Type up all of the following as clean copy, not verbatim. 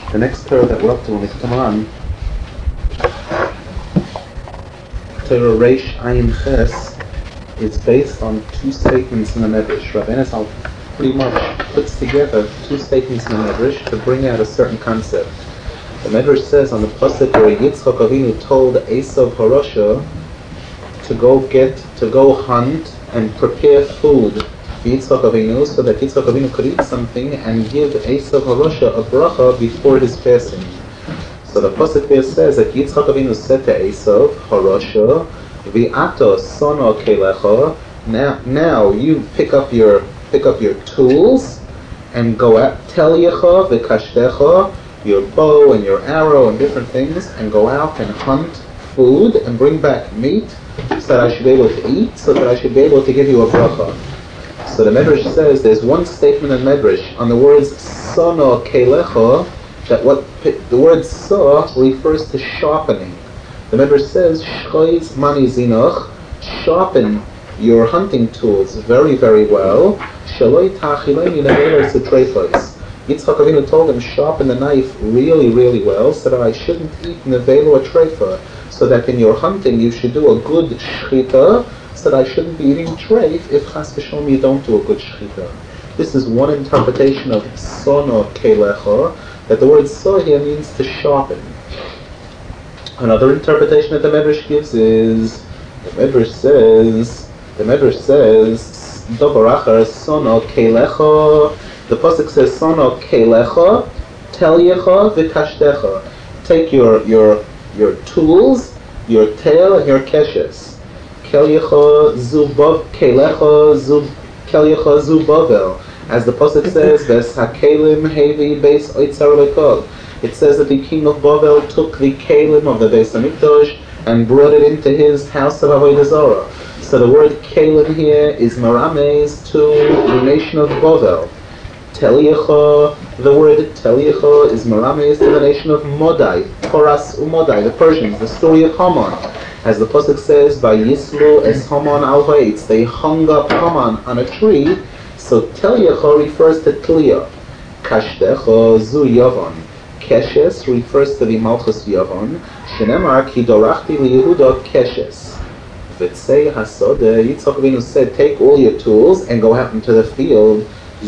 The next Torah that we're up to when we come on, Torah Reish Ayin Ches, is based on two statements in the Medrash. Rabbeinu Zal pretty much puts together two statements in the Medrash to bring out a certain concept. The Medrash says on the pasuk where Yitzchak Avinu told Esav Harosha to go hunt and prepare food for Yitzchak Avinu so that Yitzchak Avinu could eat something and give Esav Harosha a bracha before his passing. So the pasuk there says that Yitzchak Avinu said to Esav Harosha, V'ato sono kelecha. Now you pick up your tools and go out. Telyecha v'kashtecha, your bow and your arrow and different things, and go out and hunt food and bring back meat so that I should be able to eat, so that I should be able to give you a bracha. So the Medrash says there's one statement in Medrash on the words sono kelecha, that what the word sa refers to sharpening. The Medrash says shchoiz mani zinach, sharpen your hunting tools very, very well. Shaloi ta'achileni le'eler setreifos. Yitzchak Avinu told him, sharpen the knife really, really well, so that I shouldn't eat nevelo or treifa, so that in your hunting you should do a good shchita, so that I shouldn't be eating treif if chas v'shalom you don't do a good shchita. This is one interpretation of sono kelecha, that the word so here means to sharpen. Another interpretation that the Medrash gives is, the Medrash says, Dobar achar sono kelecha. The pasuk says sono kelecha, telyecha v'kashtecha. Take your tools, your tail, and your keshes. Kelecha zubavel. As the pasuk says, Ves hakelim hevi beis oitzar lekol. It says that the king of Bavel took the kelim of the Beis Hamikdash and brought it into his house of Avodah Zarah. So the word kelim here is marames to the nation of Bavel. Telyecha, the word telyecha is marames to the nation of Modai, Toras Umodai, the Persians, the story of Haman. As the pasuk says, by Yislu es Haman al ha'etz, they hung up Haman on a tree. So telyecha refers to Tliya. Kashdecha zu Yavan. Keshes refers to the Malchus Yavon. Shenemar ki dorachti liYehuda keshes. V'tzei hasodeh, Yitzchak Avinu said, take all your tools and go out into the field.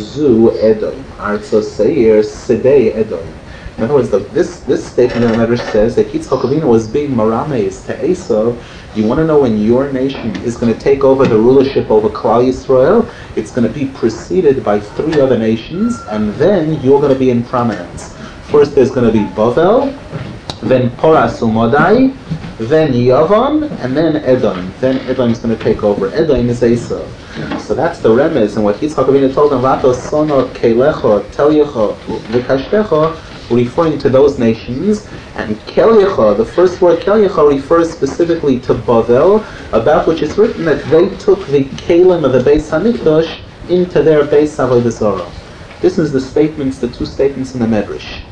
Zu Edom. Arzo Seir Sedei Edom. In other words, this statement in the Medrash says that Yitzchak Avinu was being marames to Esav. You want to know when your nation is going to take over the rulership over Klal Yisrael? It's going to be preceded by 3 other nations, and then you're going to be in prominence. First there's going to be Bavel, then Poras Umodai, then Yavon, and then Edom. Then Edom is going to take over. Edom is Esav. So that's the remez, and what Yitzchak Avinu told him, Vato sono kelecha, telyecha, v'kashtecha, referring to those nations, and kelyecha, the first word kelyecha refers specifically to Bavel, about which it's written that they took the kelim of the Beis Hamikdash into their Beis Avodah Zarah. This is the two statements in the Medrash.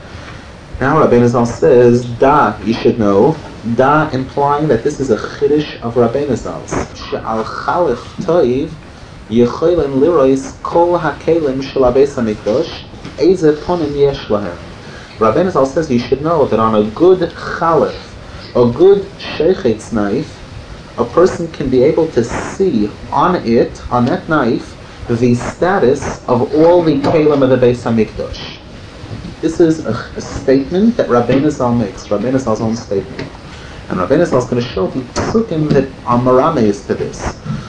Now Rabbeinu Zal says, da, you should know, da implying that this is a chiddush of Rabbeinu Zal's. She'al chalif toiv yecholen lirois kol hakelim shel habeis hamikdash eze ponim yesh lahem. Rabbeinu Zal says you should know that on a good chalif, a good sheichet's knife, a person can be able to see on that knife, the status of all the kelim of the Beis Hamikdash. This is a statement that Rabbeinu Zal makes, Rabbeinu Zal's own statement. And Rabbeinu Zal is going to show the psukim that are marames to this.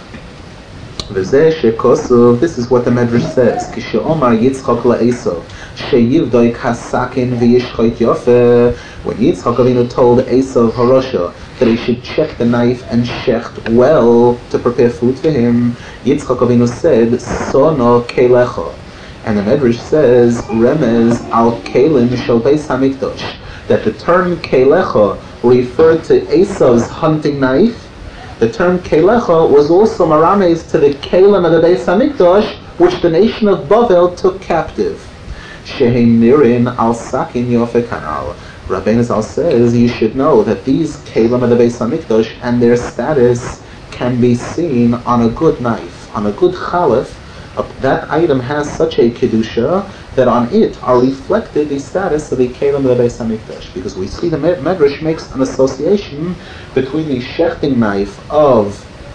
This is what the Medrash says. Kishe'omar Yitzchak la'Esav, she'yivdoi kasakin v'yishchoit yofeh. When Yitzchak Avinu told Esav Harosha that he should check the knife and shecht well to prepare food for him, Yitzchak Avinu said, sono kelecha. And the Medrash says, remez al kelim shel Beis Hamikdash, that the term kelecha referred to Esav's hunting knife. The term kelecha was also marames to the kelim of the Beis Hamikdash, which the nation of Bavel took captive. Shehem nirin al sakin yofeh kanal. Rabbeinu Zal says you should know that these kelim of the Beis Hamikdash and their status can be seen on a good knife, on a good chalif. That item has such a kedusha that on it are reflected the status of the Kalim of the Beis Hamikdash, because we see the Medrash makes an association between the shechting knife of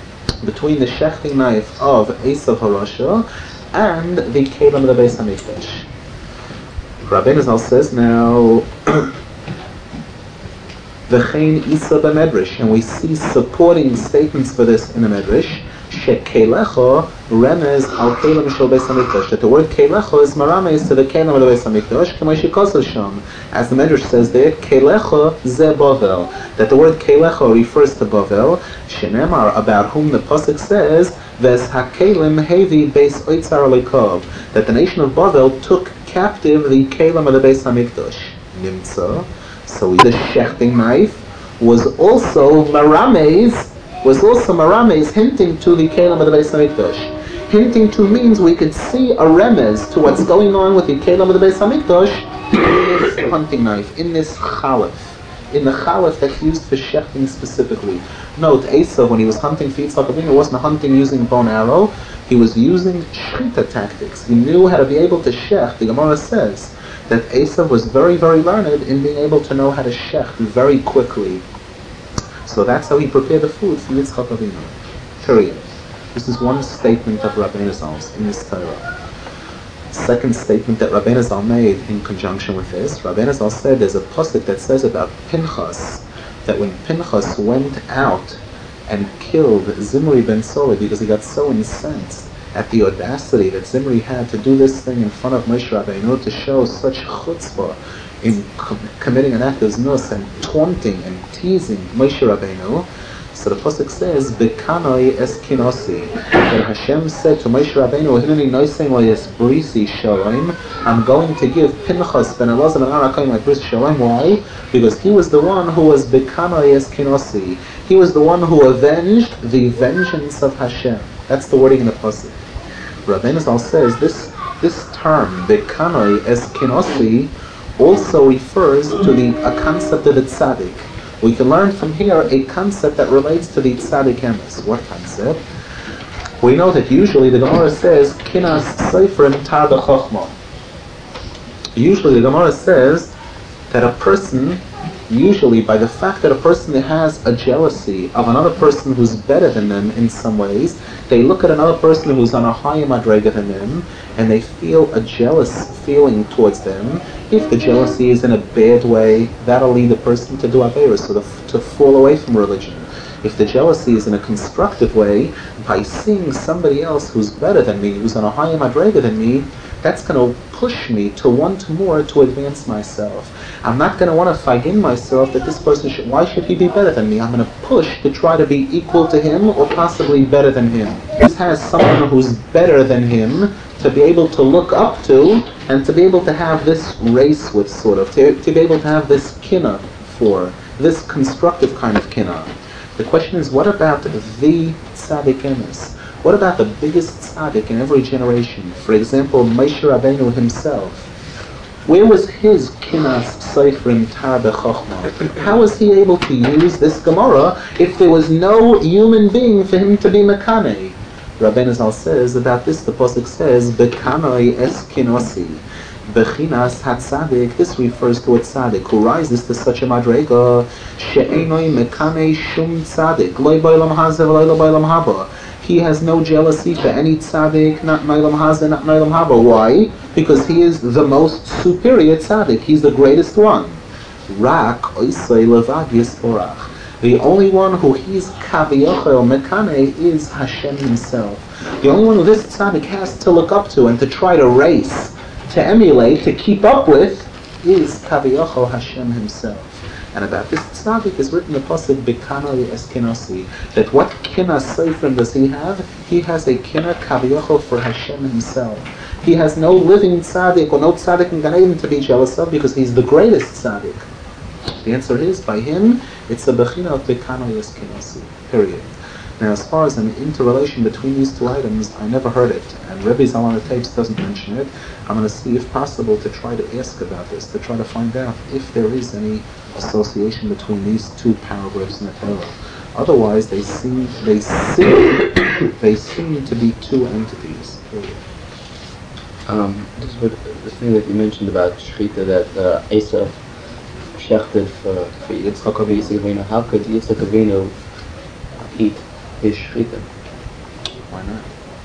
Esav HaRasha and the Kalim of the Beis Hamikdash. Rabbeinu Zal says now, V'chein Isa b'Medrash, and we see supporting statements for this in the Medrash. Shekelecha remez al kelim shel Beis Hamikdash. That the word kelecha is marames to the kelim of the Beis Hamikdash. K'may shekosel sham, as the Medrash says there, kelecha ze Bavel. That the word kelecha refers to Bavel. Shenemar, about whom the pasuk says, Ves hakelim hevi beis oitzar lekov. That the nation of Bavel took captive the kelim of the Beis Hamikdash. Nimtza. So the shechting knife was also marames, hinting to the kelim of the Beis Hamikdash. Hinting to means we could see a remez to what's going on with the kelim of the Beis Hamikdash in this hunting knife, in this chalif, in the chalif that's used for shechting specifically. Note, Esav, when he was hunting for Yitzchak Avinu, wasn't hunting using bow and arrow, he was using shechita tactics. He knew how to be able to shech. The Gemara says that Esav was very, very learned in being able to know how to shecht very quickly. So that's how he prepared the food for Yitzchak Avinu. Period. This is one statement of Rabbeinu Zal's in this Torah. Second statement that Rabbeinu Zal made in conjunction with this, Rabbeinu Zal said there's a pasuk that says about Pinchas, that when Pinchas went out and killed Zimri ben Soli because he got so incensed at the audacity that Zimri had to do this thing in front of Moshe Rabbeinu to show such chutzpah in committing an act of znus and taunting and teasing Moshe Rabbeinu. So the pasuk says, "Bekanoi es kinosi." That Hashem said to Moshe Rabbeinu, "Hineni noisem brisi shalom." I'm going to give Pinchas ben Elazar ben Aaron like bris shalom. Why? Because he was the one who was bekanoi es kinosi. He was the one who avenged the vengeance of Hashem. That's the wording in the pasuk. Rabbeinu Zal says this term bekanoi es kinosi also refers to a concept of the tzaddik. We can learn from here a concept that relates to the tzaddik emes. What concept? We know that usually the Gemara says kinas seifrim tar b'chochma. Usually the Gemara says that a person, usually by the fact that a person has a jealousy of another person who's better than them in some ways, they look at another person who's on a higher madrega than them, and they feel a jealous feeling towards them. If the jealousy is in a bad way, that'll lead the person to do averos, so to fall away from religion. If the jealousy is in a constructive way, by seeing somebody else who's better than me, who's on a higher madrega than me, that's going to push me to want more to advance myself. I'm not going to want to fagin myself that this person why should he be better than me? I'm going to push to try to be equal to him or possibly better than him. This has someone who's better than him to be able to look up to and to be able to have this race with, sort of, to be able to have this kina for, this constructive kind of kina. The question is, what about the tzaddik emes? What about the biggest tzaddik in every generation? For example, Moshe Rabbeinu himself. Where was his kinas seifrim tar b'chochma? How was he able to use this Gemara if there was no human being for him to be mekanei? Rabbeinu Zal says about this, the pasuk says, "Bekanoi es kinosi." Bechinas hatzadik. This refers to a tzaddik who rises to such a madrega. She'enoi mekanei shum tzaddik. Loi b'olam hazeh v'loi b'olam haba. He has no jealousy for any tzaddik, not Nailam Hazeh, not Nailam Haba. Why? Because he is the most superior tzaddik. He's the greatest one. Rak oisei levad yisborach. The only one who he's kaviyachel mekane is Hashem himself. The only one who this tzaddik has to look up to and to try to race, to emulate, to keep up with, is kaviyachel Hashem himself. And about this tzaddik is written the pasuk Bekanoi es kinosi, that what kina seifrim does he have? He has a kina kaviyachol for Hashem himself. He has no living tzaddik or no tzaddik in Gan Eden to be jealous of because he's the greatest tzaddik. The answer is, by him, it's the bechina of Bekanoi es kinosi. Period. Now, as far as an interrelation between these two items, I never heard it, and Rebbe Zal on the tapes doesn't mention it. I'm going to see if possible to try to ask about this, to try to find out if there is any association between these two paragraphs in the Torah. Otherwise, they seem to be two entities. This would this thing that you mentioned about Shechita, that Esav shechted for Yitzchak Avinu, how could Yitzchak Avinu eat his Shechita? Why not?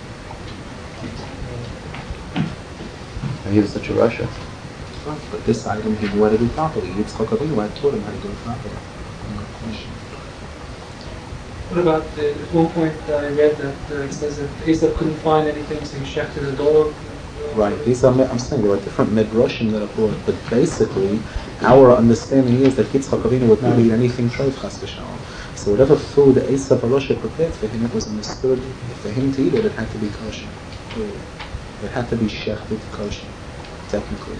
And he was such a Russia. Right, but this item he knew how to do properly. Yitzchak Avinu had taught him how to do it properly. What about at one point I read that it says that Esav couldn't find anything, so he shechted a dog. Right, these are, I'm saying there are different midrashim that are brought, but basically our understanding is that Yitzchak Avinu would not eat anything treif chas v'shalom. So whatever food Esav Arosha prepared for him, it was understood for him to eat it, it had to be kosher. It had to be shechted kosher, technically.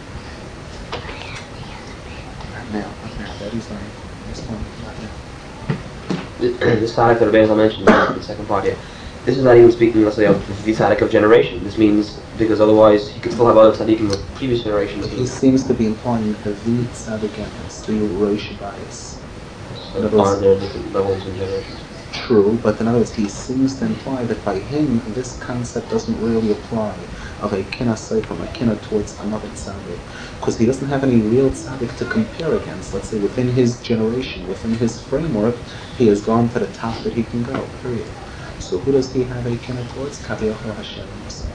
Not now, that is not this one, not now. This tzaddik that Rebbeinu mentioned in the second part here, this is not even speaking, let's say, of the tzaddik of generation. This means, because otherwise he could still have other tzaddikim of previous generations. He seems to be implying the tzaddik emes, the Rosh bias. So are there different levels and generations? True, but in other words, he seems to imply that by him, this concept doesn't really apply of a kinna seifim, a kinna towards another tzaddik, because he doesn't have any real tzaddik to compare against. Let's say within his generation, within his framework, he has gone to the top that he can go, period. So who does he have a kinna towards? Kaviyachol Hashem himself.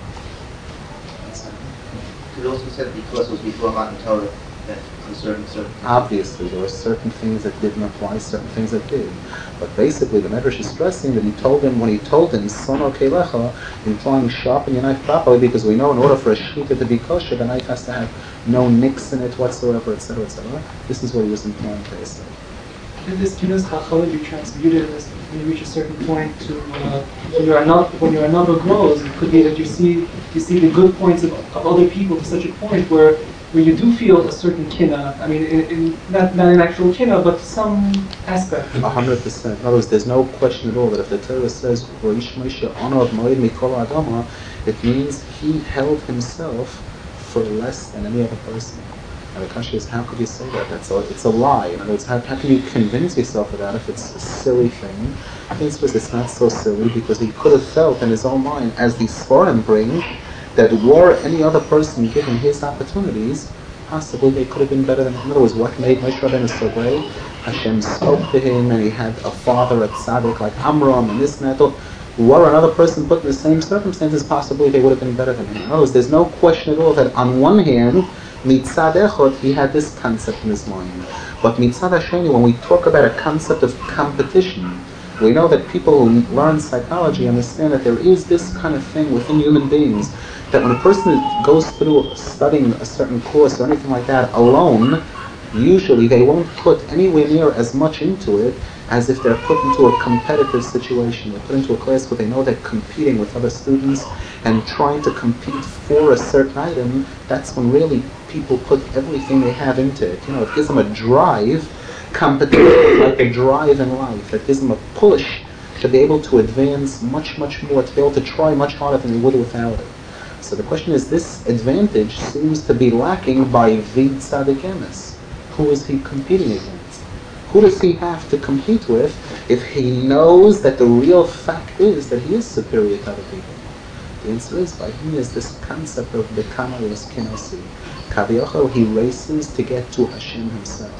It also said because it was before Matan Torah that concerning certain things. Obviously, there were certain things that didn't apply, certain things that did. But basically, the Medrash is stressing that he told him, when he told him, Sono Keilecha, implying sharpen your knife properly, because we know in order for a shechita to be kosher, the knife has to have no nicks in it whatsoever, etc., etc. This is what he was implying basically. And this Kinus Chachal be transmuted as when you reach a certain point to when your number grows. It could be that you see the good points of other people to such a point where you do feel a certain kinna. I mean, not an actual kinna, but some aspect. 100%. In other words, there's no question at all that if the Torah says Roish Moshe honor Moed Mikol Adama, it means he held himself for less than any other person. And the question is, how could you say that? It's a lie. In other words, how can you convince yourself of that if it's a silly thing? I think it's not so silly because he could have felt in his own mind, as the Sforim bring, that were any other person given his opportunities, possibly they could have been better than him. In other words, what made Moshe Rabbeinu so great? Hashem spoke to him, and he had a father at Tzaddik like Amram and this and that. Were another person put in the same circumstances, possibly they would have been better than him. In other words, there's no question at all that on one hand, Mitzad Echad, he had this concept in his mind. But Mitzad Hasheni, when we talk about a concept of competition, we know that people who learn psychology understand that there is this kind of thing within human beings, that when a person goes through studying a certain course or anything like that alone, usually they won't put anywhere near as much into it as if they're put into a competitive situation. They're put into a class where they know they're competing with other students and trying to compete for a certain item. That's when really people put everything they have into it. You know, it gives them a drive. Competition like a drive in life. It gives them a push to be able to advance much, much more, to be able to try much harder than they would without it. So the question is, this advantage seems to be lacking by the tzaddik emes. Who is he competing against? Who does he have to compete with if he knows that the real fact is that he is superior to other people? The answer is, by him is this concept of Bekama Yos Kinasi. Kaviyachol, he races to get to Hashem himself.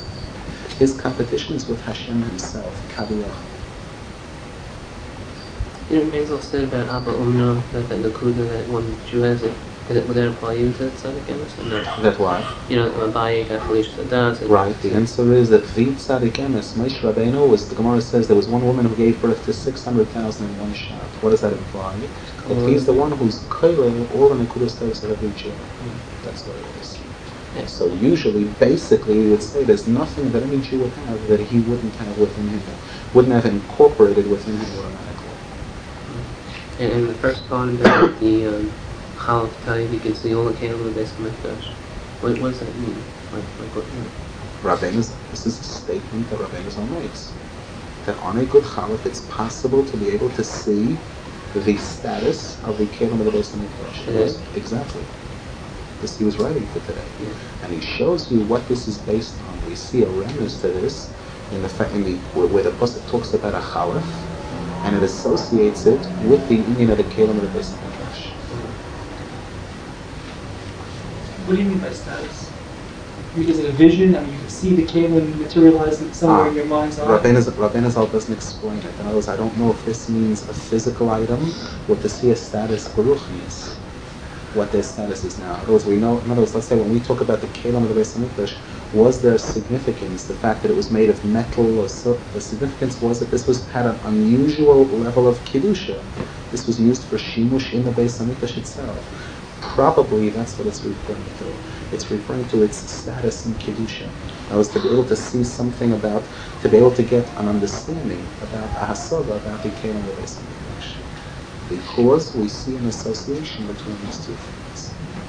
His competition is with Hashem himself, Kaviyachol. You know, Maisel said about Abba Umna, that Nakuda, that one Jew has it. Would that apply you to tzaddik emes or no? That why? You know, Abaye got Felicia Sadat. Right. The answer is that the tzaddik emes, Moshe Rabbeinu, was, the Gemara says there was one woman who gave birth to 600,000 in one shot. What does that imply? That he's the one who's koileh all the nekudas of every Jew. That's what it is. Yeah. So usually, basically, we would say there's nothing that any Jew would have that he wouldn't have within him, wouldn't have incorporated within him automatically. And in the first part about the Chalaf Tayyid, you can see all the candles of the Beis Hamikdash. What does that mean? Like what? Rabbeinu, this is a statement that Rabbeinu Zal makes. That on a good Chalaf, it's possible to be able to see the status of the Kelim of the Beis Hamikdash. Yes, exactly. This he was writing for today. Yeah. And he shows you what this is based on. We see a remnant to this in the fact where the Pasuk talks about a Chalaf, and it associates it with the union of the Kelim of the Beis Hamikdash. What do you mean by status? Is it a vision? I mean, you can see the Kalim materialize somewhere in your mind's eye. Rabbeinu Zal doesn't explain it. In other words, I don't know if this means a physical item or to see a status beruchnius, what their status is now. In other words, we know. In other words, let's say when we talk about the Kalim of the Beis Hamikdash, was there significance? The fact that it was made of metal or silk. The significance was that this had an unusual level of kedusha. This was used for shimush in the Beis Hamikdash itself. Probably that's what it's referring to. It's referring to its status in kedusha. That was to be able to see something about, to be able to get an understanding about a hasaga, about the Kalim of the Beis Hamikdash. Because we see an association between these two things.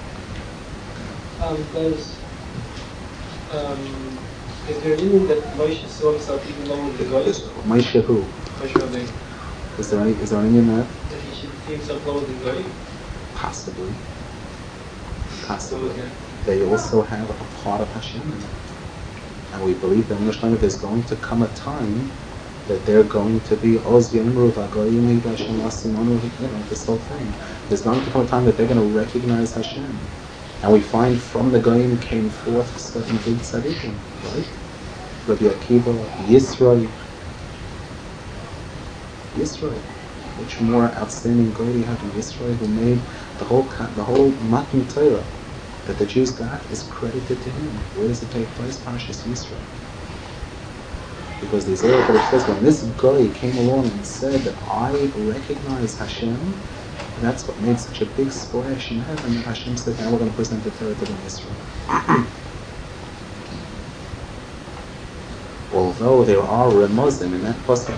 Is there anything that Moshe saw himself even lower than the goyim? Moshe who? Moshe Rabbeinu. Is there any in that? That he should see himself lower than goyim? Possibly. So, okay. They also have a part of Hashem in it. And we believe that there's going to come a time that they're going to be Oz Yemru Vagoyim Hashem Asimonu, this whole thing. There's going to come a time that they're going to recognize Hashem. And we find from the Goyim came forth certain big tzaddikim, right? Rabbi Akiva, Yisro. Which more outstanding Goy do you have in Yisro, who made the whole Matan Torah that the Jews got is credited to him. Where does it take place? Parshas Yisro. Because the Zohar Kodesh says when this Goy came along and said that I recognize Hashem, that's what made such a big splash in heaven that Hashem said, now we're going to present the Torah to the Israel. Although there are remozim in that pasuk,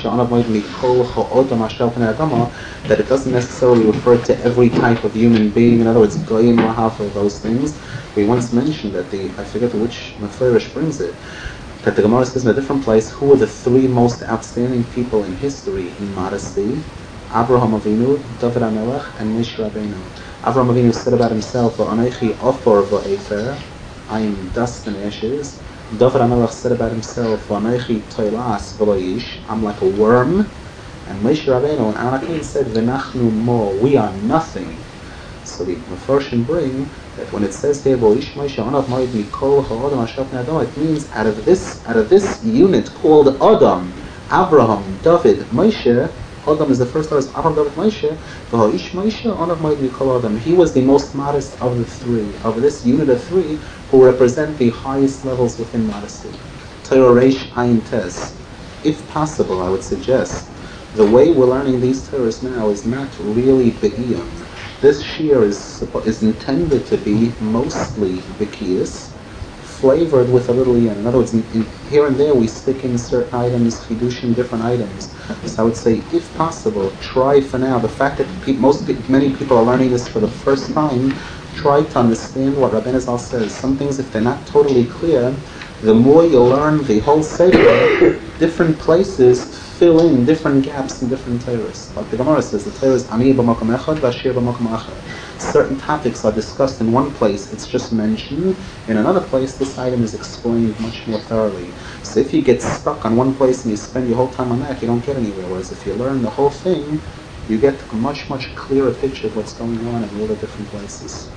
that it doesn't necessarily refer to every type of human being. In other words, goyim lahaf or those things. We once mentioned that I forget which Mefarish brings it, that the Gemara says in a different place, who are the three most outstanding people in history in modesty? Abraham Avinu, David HaMelech, and Moshe Rabbeinu. Abraham Avinu said about himself, "V'anechi ofor v'efer," I am dust and ashes. David HaMelech said about himself, "V'anechi toilas v'loish," I'm like a worm. And Moshe Rabbeinu and Anakin said, "V'nachnu mo," we are nothing. So the Mefarshim bring that when it says here, "V'oish Moshe anav ma'id mikol ha'adam asher pnei Adam," it means out of this unit called Adam, Abraham, David, Moshe. Adam is the first letter, Abraham, David, Moshe. V'ha'ish Moshe anav ma'id mikol Adam. He was the most modest of the three, of this unit of three, who represent the highest levels within modesty. Torah Reish Ayin Tes. If possible, I would suggest the way we're learning these Torahs now is not really Be'iyah. This shiur is intended to be mostly Be'kiyas, flavored with a little Iyah. In other words, here and there we stick in certain items, Chidushim, different items. So I would say, if possible, try for now. The fact that many people are learning this for the first time, try to understand what Rabbeinu Zal says. Some things, if they're not totally clear, the more you learn the whole sefer, different places fill in different gaps in different Torahs. Like the Gemara says, the Torah is Ani b'makom echad, v'ashir b'makom achar. Certain topics are discussed in one place, it's just mentioned. In another place, this item is explained much more thoroughly. So if you get stuck on one place and you spend your whole time on that, you don't get anywhere. Whereas if you learn the whole thing, you get a much clearer picture of what's going on in all the different places.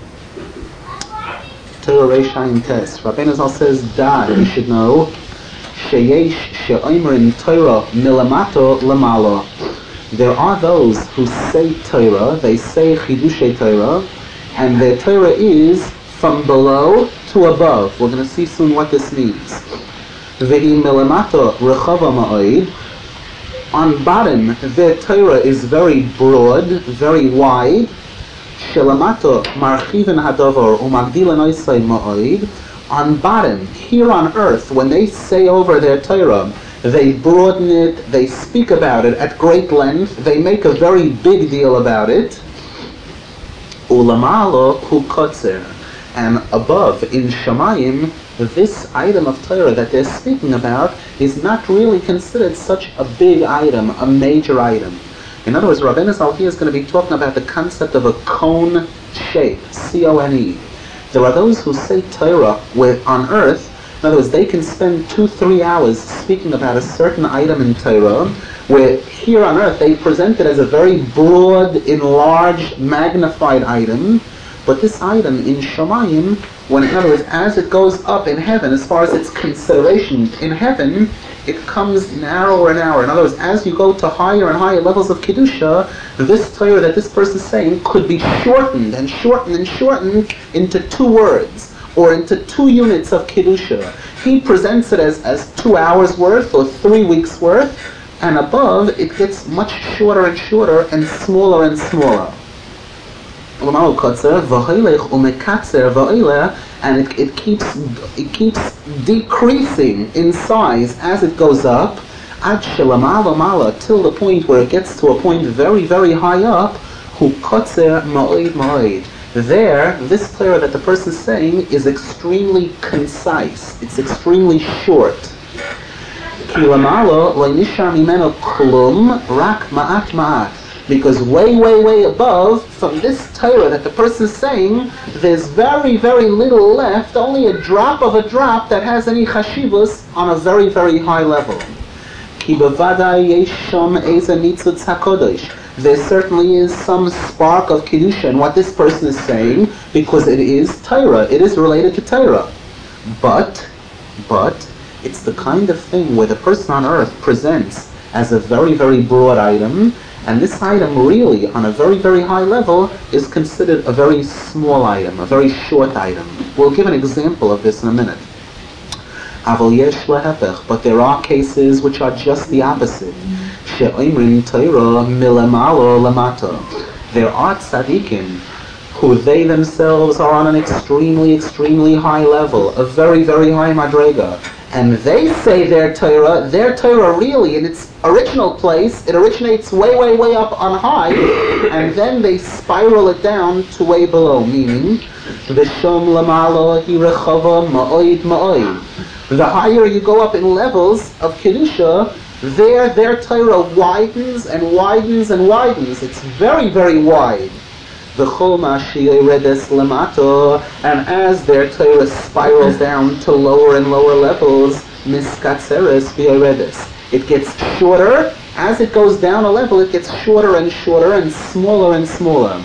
Torah Reish Ayin Tes. Rabbeinu Zal says, "Da, you should know, sheyesh she'oimrin Torah milamato lamalo." There are those who say Torah, they say Chidushei Torah, and their Torah is from below to above. We're going to see soon what this means. Vehi milamato rechava ma'oid. On bottom, their Torah is very broad, very wide. Shelamato marchiven hadavar umagdilan oisay ma'oid. On bottom, here on earth, when they say over their Torah, they broaden it, they speak about it at great length, they make a very big deal about it. Ulamalo hu kotzer. And above, in Shamayim, this item of Torah that they're speaking about is not really considered such a big item, a major item. In other words, Rabbeinu Zal here is going to be talking about the concept of a cone shape, C-O-N-E. There are those who say Torah on earth. In other words, they can spend 2-3 hours speaking about a certain item in Torah, where here on earth they present it as a very broad, enlarged, magnified item. But this item in Shamayim, when in other words, as it goes up in heaven, as far as its consideration in heaven, it comes narrower and narrower. In other words, as you go to higher and higher levels of Kedusha, this Torah that this person is saying could be shortened and shortened and shortened into 2 words, or into 2 units of Kedusha. He presents it as 2 hours worth or 3 weeks worth, and above it gets much shorter and shorter and smaller and smaller. And it keeps decreasing in size as it goes up, till the point where it gets to a point very, very high up. There, this Torah that the person is saying is extremely concise. It's extremely short. Because way, way, way above, from this Torah that the person is saying, there's very, very little left, only a drop of a drop that has any chashivus on a very, very high level. There certainly is some spark of Kedusha in what this person is saying, because it is Torah, it is related to Torah. But, it's the kind of thing where the person on earth presents as a very, very broad item, and this item really, on a very, very high level, is considered a very small item, a very short item. We'll give an example of this in a minute. But there are cases which are just the opposite. There are tzaddikim who they themselves are on an extremely, extremely high level, a very, very high madrega. And they say their Torah really, in its original place, it originates way, way, way up on high, and then they spiral it down to way below, meaning, V'shom lamalo hi rechava ma'oid ma'oid. The higher you go up in levels of Kedusha, their Torah widens and widens and widens. It's very, very wide. And as their Torah spirals down to lower and lower levels, it gets shorter. As it goes down a level, it gets shorter and shorter and smaller and smaller.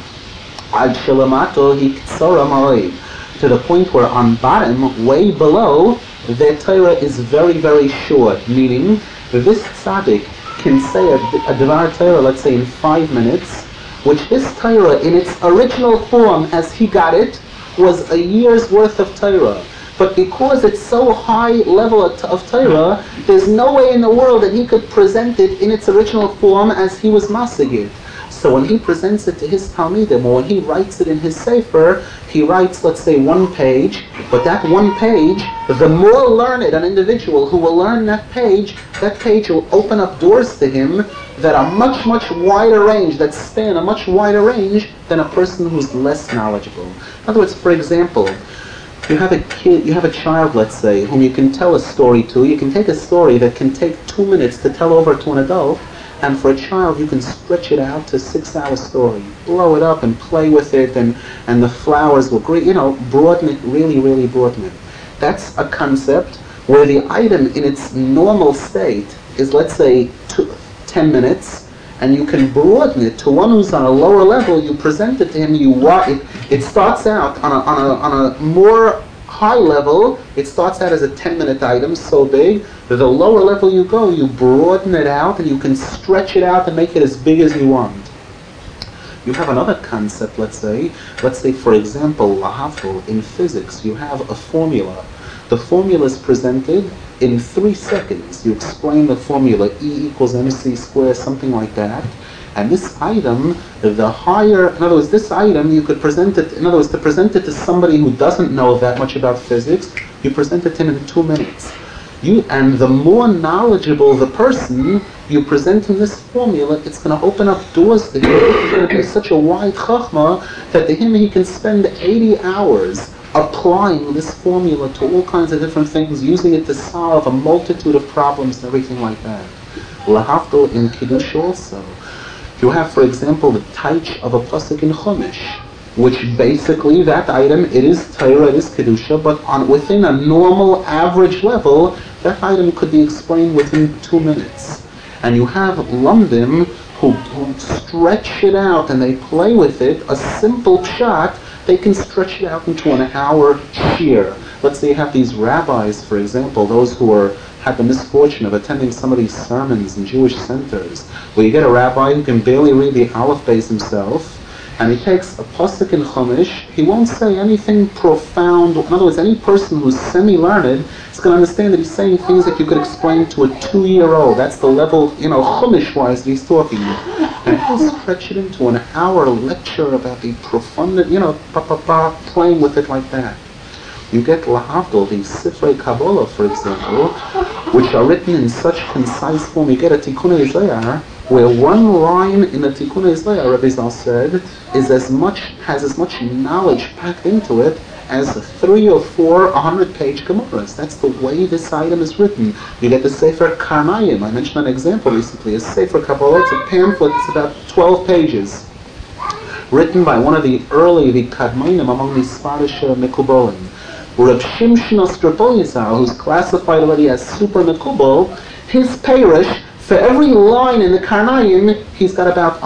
To the point where on bottom, way below, their Torah is very, very short, meaning this tzaddik can say a Devar Torah, let's say in 5 minutes, which this Torah, in its original form as he got it, was a year's worth of Torah. But because it's so high level of Torah, there's no way in the world that he could present it in its original form as he was masig it. So when he presents it to his Talmidim, or when he writes it in his Sefer, he writes, let's say, 1 page, but that 1 page, the more learned an individual who will learn that page will open up doors to him that are much, much wider range, that span a much wider range than a person who's less knowledgeable. In other words, for example, you have a kid, you have a child, let's say, whom you can tell a story to. You can take a story that can take 2 minutes to tell over to an adult, and for a child you can stretch it out to a 6-hour story. Blow it up and play with it, and the flowers will broaden it, really, really broaden it. That's a concept where the item in its normal state is, let's say, 10 minutes, and you can broaden it to one who's on a lower level. You present it to him, it starts out on a more high level, it starts out as a 10-minute item, so big, that the lower level you go, you broaden it out, and you can stretch it out and make it as big as you want. You have another concept, let's say for example, lahavdil, in physics, you have a formula. The formula is presented in 3 seconds. You explain the formula, E equals mc squared, something like that. And this item, the higher, in other words, this item, you could present it, in other words, to present it to somebody who doesn't know that much about physics, you present it to him in 2 minutes. And the more knowledgeable the person, you present him this formula, it's going to open up doors to him. It's going to be such a wide chachma that to him he can spend 80 hours applying this formula to all kinds of different things, using it to solve a multitude of problems and everything like that. Lahavdil in Kiddush also. You have, for example, the taich of a pasuk in Chumash, which basically, that item, it is Torah, it is Kedusha, but within a normal average level, that item could be explained within 2 minutes. And you have Lumdim who stretch it out and they play with it, a simple pshat they can stretch it out into an hour sheer. Let's say you have these rabbis, for example, those who had the misfortune of attending some of these sermons in Jewish centers, where you get a rabbi who can barely read the Aleph Beis himself, and he takes a pasuk in Chumash. He won't say anything profound. In other words, any person who's semi-learned is going to understand that he's saying things that you could explain to a 2-year-old. That's the level, Chumash-wise that he's talking. And he'll stretch it into an hour lecture about the profound, playing with it like that. You get lahavdol, the Sifrei Kabbalah, for example, which are written in such concise form. You get a Tikkunei Zohar, where one line in the Tikkunei Zohar, Rabbi Zal said, has as much knowledge packed into it as 3 or 4 100-page Gemaras. That's the way this item is written. You get the Sefer Karnayim. I mentioned an example recently. A Sefer Kabbalah, it's a pamphlet, it's about 12 pages. Written by one of the Kadmonim among the Spanish Mekubolim. Reb Shimshon Ostropoyezar, who's classified already as super Mekubal, his parish, for every line in the Karnayim, he's got about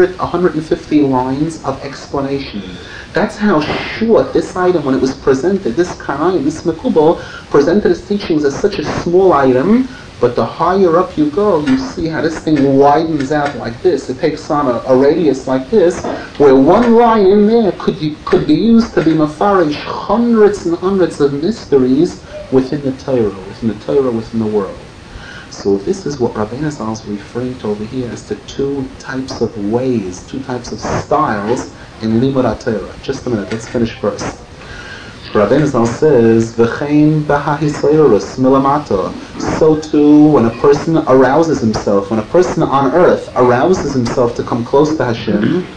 150 lines of explanation. That's how short this item, when it was presented, this Karnayim, this Mekubal, presented his teachings as such a small item, but the higher up you go, you see how this thing widens out like this. It takes on a radius like this, where one line in there could be used to be mafarish hundreds and hundreds of mysteries within the Torah, within the world. So this is what Rabbeinu Zal is referring to over here as the 2 types of ways, 2 types of styles in Limud HaTorah. Just a minute, let's finish first. Rabbeinu Zal says, V'chein b'hahisayrus milamato. So too, when a person arouses himself, when a person on earth arouses himself to come close to Hashem,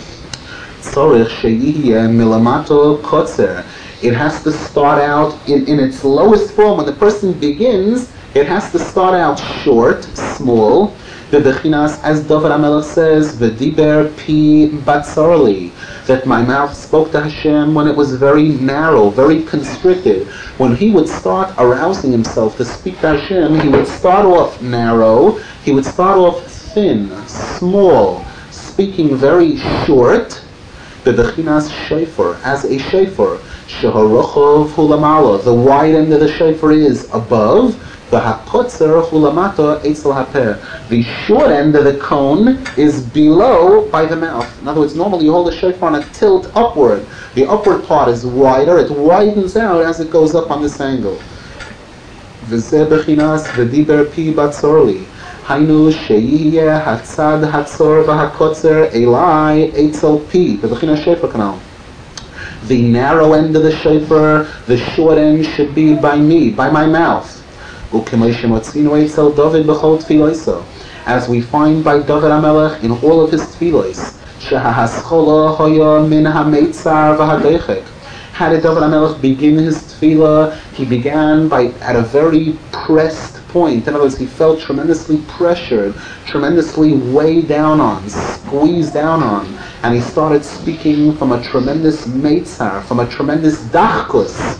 tzorich sheyihyeh milamato kotzer. It has to start out in its lowest form. When the person begins, it has to start out short, small. V'bechinas, as David HaMelech says, V'diber pi batzorli, that my mouth spoke to Hashem when it was very narrow, very constricted. When he would start arousing himself to speak to Hashem, he would start off narrow, he would start off thin, small, speaking very short. V'bechinas shofar, as a shofar, sheharochov hulamala, the wide end of the shofar is above. The short end of the cone is below by the mouth. In other words, normally you hold the shofar on a tilt upward. The upward part is wider, it widens out as it goes up on this angle. V'zeh bechinas v'diber pi batzorli. Hainu sheyihyeh hatzad hatzor v'hakotzer elai eitzel pi. V'bechinas shofar kanal. The narrow end of the shofar, the short end should be by me, by my mouth. As we find by David HaMelech in all of his tefillos, how did David HaMelech begin his tefillah? He began at a very pressed point. In other words, he felt tremendously pressured, tremendously weighed down on, squeezed down on, and he started speaking from a tremendous meitzar, from a tremendous dachkus.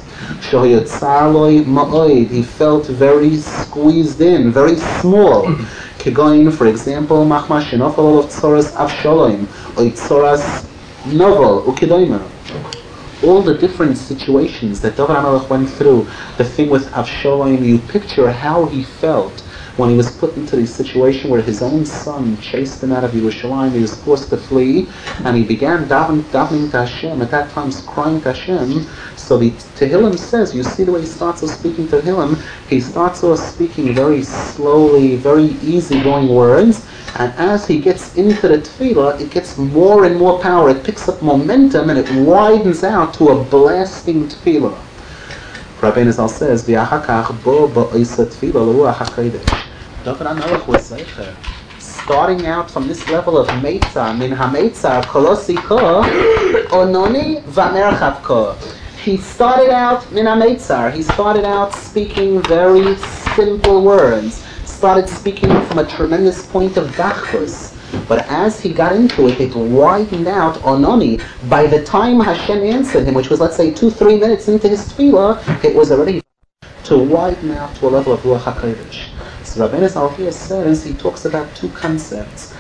He felt very squeezed in, very small. Kegoin, for example, Machma Shenofel of Tzoras Avshalom, or Tzoras Novel, Ukedoima. All the different situations that David HaMelech went through, the thing with Avshalom, you picture how he felt when he was put into the situation where his own son chased him out of Yerushalayim, he was forced to flee, and he began davening to Hashem, at that time crying to Hashem. So the Tehillim says, you see the way he starts off speaking to Tehillim, he starts off speaking very slowly, very easygoing words, and as he gets into the Tefillah, it gets more and more power, it picks up momentum, and it widens out to a blasting Tefillah. Rabbeinu Zal says, V'achakach bo ba'isa Tefillah l'ruach HaKodesh. David HaMelech was zeicher, starting out from this level of meitzah, min ha-meitzah, kolosiko, ononi v'nerchavko. He started out min ha-meitzah, he started out speaking very simple words, started speaking from a tremendous point of dachus. But as he got into it, it widened out ononi. By the time Hashem answered him, which was, let's say, 2-3 minutes into his tefillah, it was already to widen out to a level of Ruach HaKodesh. So Rabbeinu Zal here says, he talks about 2 concepts.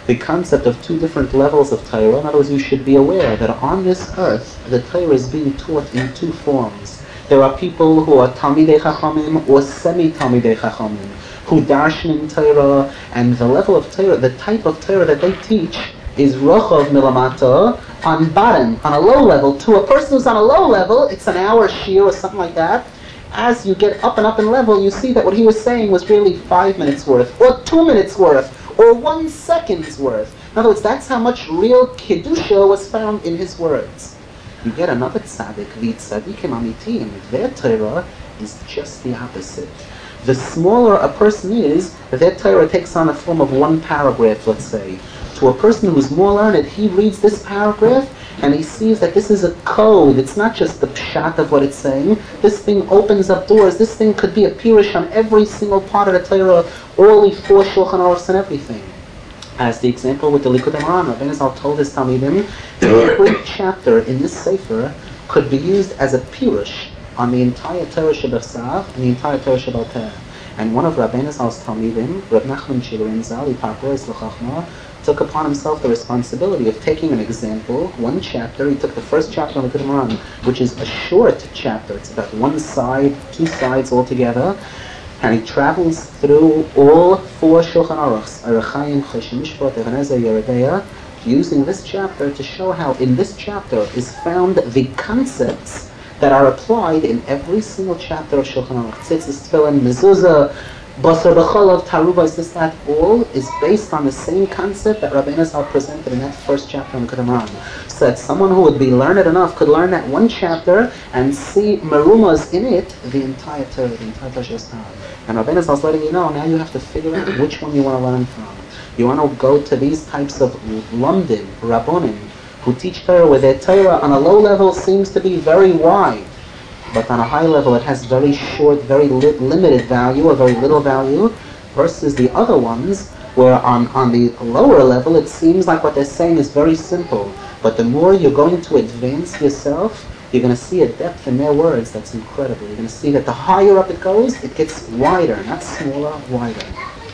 the concept of two different levels of Torah. In other words, you should be aware that on this earth, the Torah is being taught in two forms. There are people who are Talmidei Chachamim or semi-Talmidei Chachamim, who darshan in Torah, and the level of Torah, the type of Torah that they teach is Rochav Milamata, on bottom, on a low level. To a person who's on a low level, it's an hour shiur or something like that. As you get up and up in level, you see that what he was saying was really 5 minutes worth, or 2 minutes worth, or 1 second's worth. In other words, that's how much real Kedusha was found in his words. You get another tzaddik, the tzaddikim amitim, their Torah is just the opposite. The smaller a person is, their Torah takes on the form of one paragraph, let's say. To a person who's more learned, he reads this paragraph and he sees that this is a code. It's not just the pshat of what it's saying. This thing opens up doors. This thing could be a pirush on every single part of the Torah, all the 4 Shulchan Aruchs and everything. As the example with the Likutei Moharan, Rabbeinu Zal told his Talmidim, every chapter in this sefer could be used as a pirush on the entire Torah Shebechsav and the entire Torah Shebal Peh. And one of Rabbeinu Zal's Talmidim, Reb Nachman Chilerin Zal, Yiparporos L'Chachma, took upon himself the responsibility of taking an example, one chapter. He took the first chapter on the Likutei Moharan, which is a short chapter. It's about 1 side, 2 sides altogether. And he travels through all 4 Shulchan Aruchs, Orach Chaim, Choshen Mishpat, Even Ezer, Yoreh Deah, using this chapter to show how in this chapter is found the concepts that are applied in every single chapter of Shulchan Aruch. Tzitzis, Tefillin, Mezuzah, Basar B'Cholav, Taruvos, this, that, all is based on the same concept that Rabbeinu Zal presented in that first chapter in the Likutei Moharan. So that someone who would be learned enough could learn that one chapter and see merumas in it, the entire Torah, the entire Torah Shebechsav. And Rabbeinu Zal is letting you know, now you have to figure out which one you want to learn from. You want to go to these types of Lamdim, Rabbonim, who teach Torah where their Torah on a low level seems to be very wide, but on a high level it has very short, very limited value, or very little value, versus the other ones where on the lower level it seems like what they're saying is very simple. But the more you're going to advance yourself, you're going to see a depth in their words that's incredible. You're going to see that the higher up it goes, it gets wider, not smaller, wider.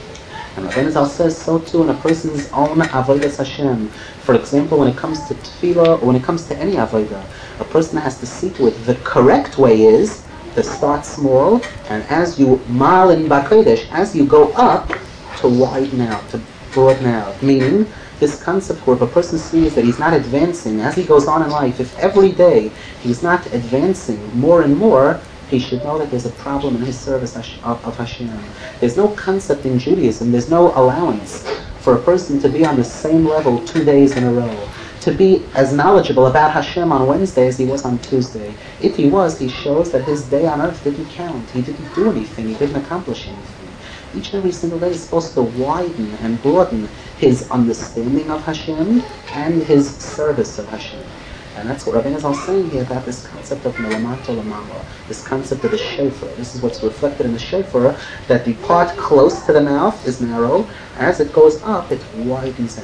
And Rabbeinu Zal says so too in a person's own avodas Hashem. For example, when it comes to tefillah, or when it comes to any avodah, a person has to see to it. The correct way is to start small, and as you malin b'kodesh, as you go up, to widen out, to broaden out. Meaning, this concept where if a person sees that he's not advancing as he goes on in life, if every day he's not advancing more and more, he should know that there's a problem in his service of Hashem. There's no concept in Judaism, there's no allowance for a person to be on the same level 2 days in a row, to be as knowledgeable about Hashem on Wednesday as he was on Tuesday. If he was, he shows that his day on earth didn't count. He didn't do anything. He didn't accomplish anything. Each and every single day is supposed to widen and broaden his understanding of Hashem and his service of Hashem. And that's what Rabbeinu Zal is saying here about this concept of Melamato Lamala, this concept of the shofar. This is what's reflected in the shofar, that the part close to the mouth is narrow. As it goes up, it widens out.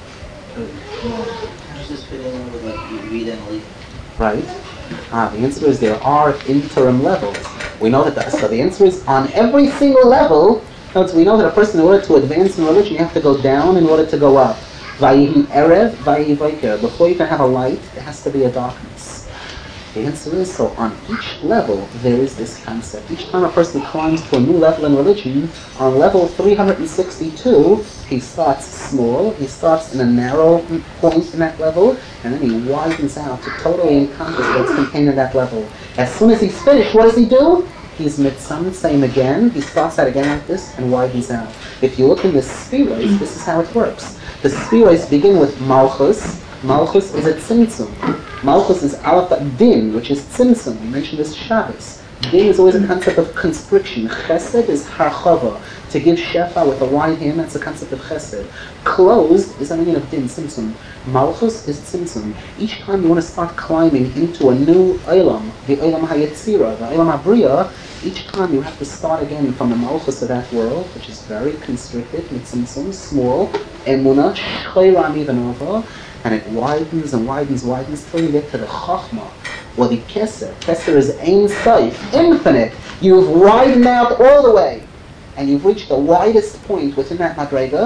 How does this fit in with like you read and leave? Right? The answer is there are interim levels. We know that so the answer is on every single level. We know that a person, in order to advance in religion, you have to go down in order to go up. Vayihi erev, vayihi vaiker. Before you can have a light, there has to be a darkness. The answer is, so on each level, there is this concept. Each time a person climbs to a new level in religion, on level 362, he starts small, he starts in a narrow point in that level, and then he widens out to totally encompass what's contained in that level. As soon as he's finished, what does he do? He's mitzam, same again, he starts out again like this and widens out. If you look in the spheroids, this is how it works. The spheroids begin with Malchus. Malchus is a tzimtzum. Malchus is Aleph Din, which is tzimtzum. We mentioned this Shabbos. Din is always a concept of constriction. Chesed is harchava, to give shefa with a wide hand. That's the concept of chesed. Closed is a meaning of din, tzimtzum. Malchus is tzimtzum. Each time you want to start climbing into a new olam, the olam hayetzira, the olam habriya, each time you have to start again from the Malchus of that world, which is very constricted, mitzimtzum, small, emunah, shchayra amivanova, and it widens and widens, widens till you get to the chachma, or the keser. Keser is ein sof, infinite. You've widened out all the way, and you've reached the widest point within that madrega.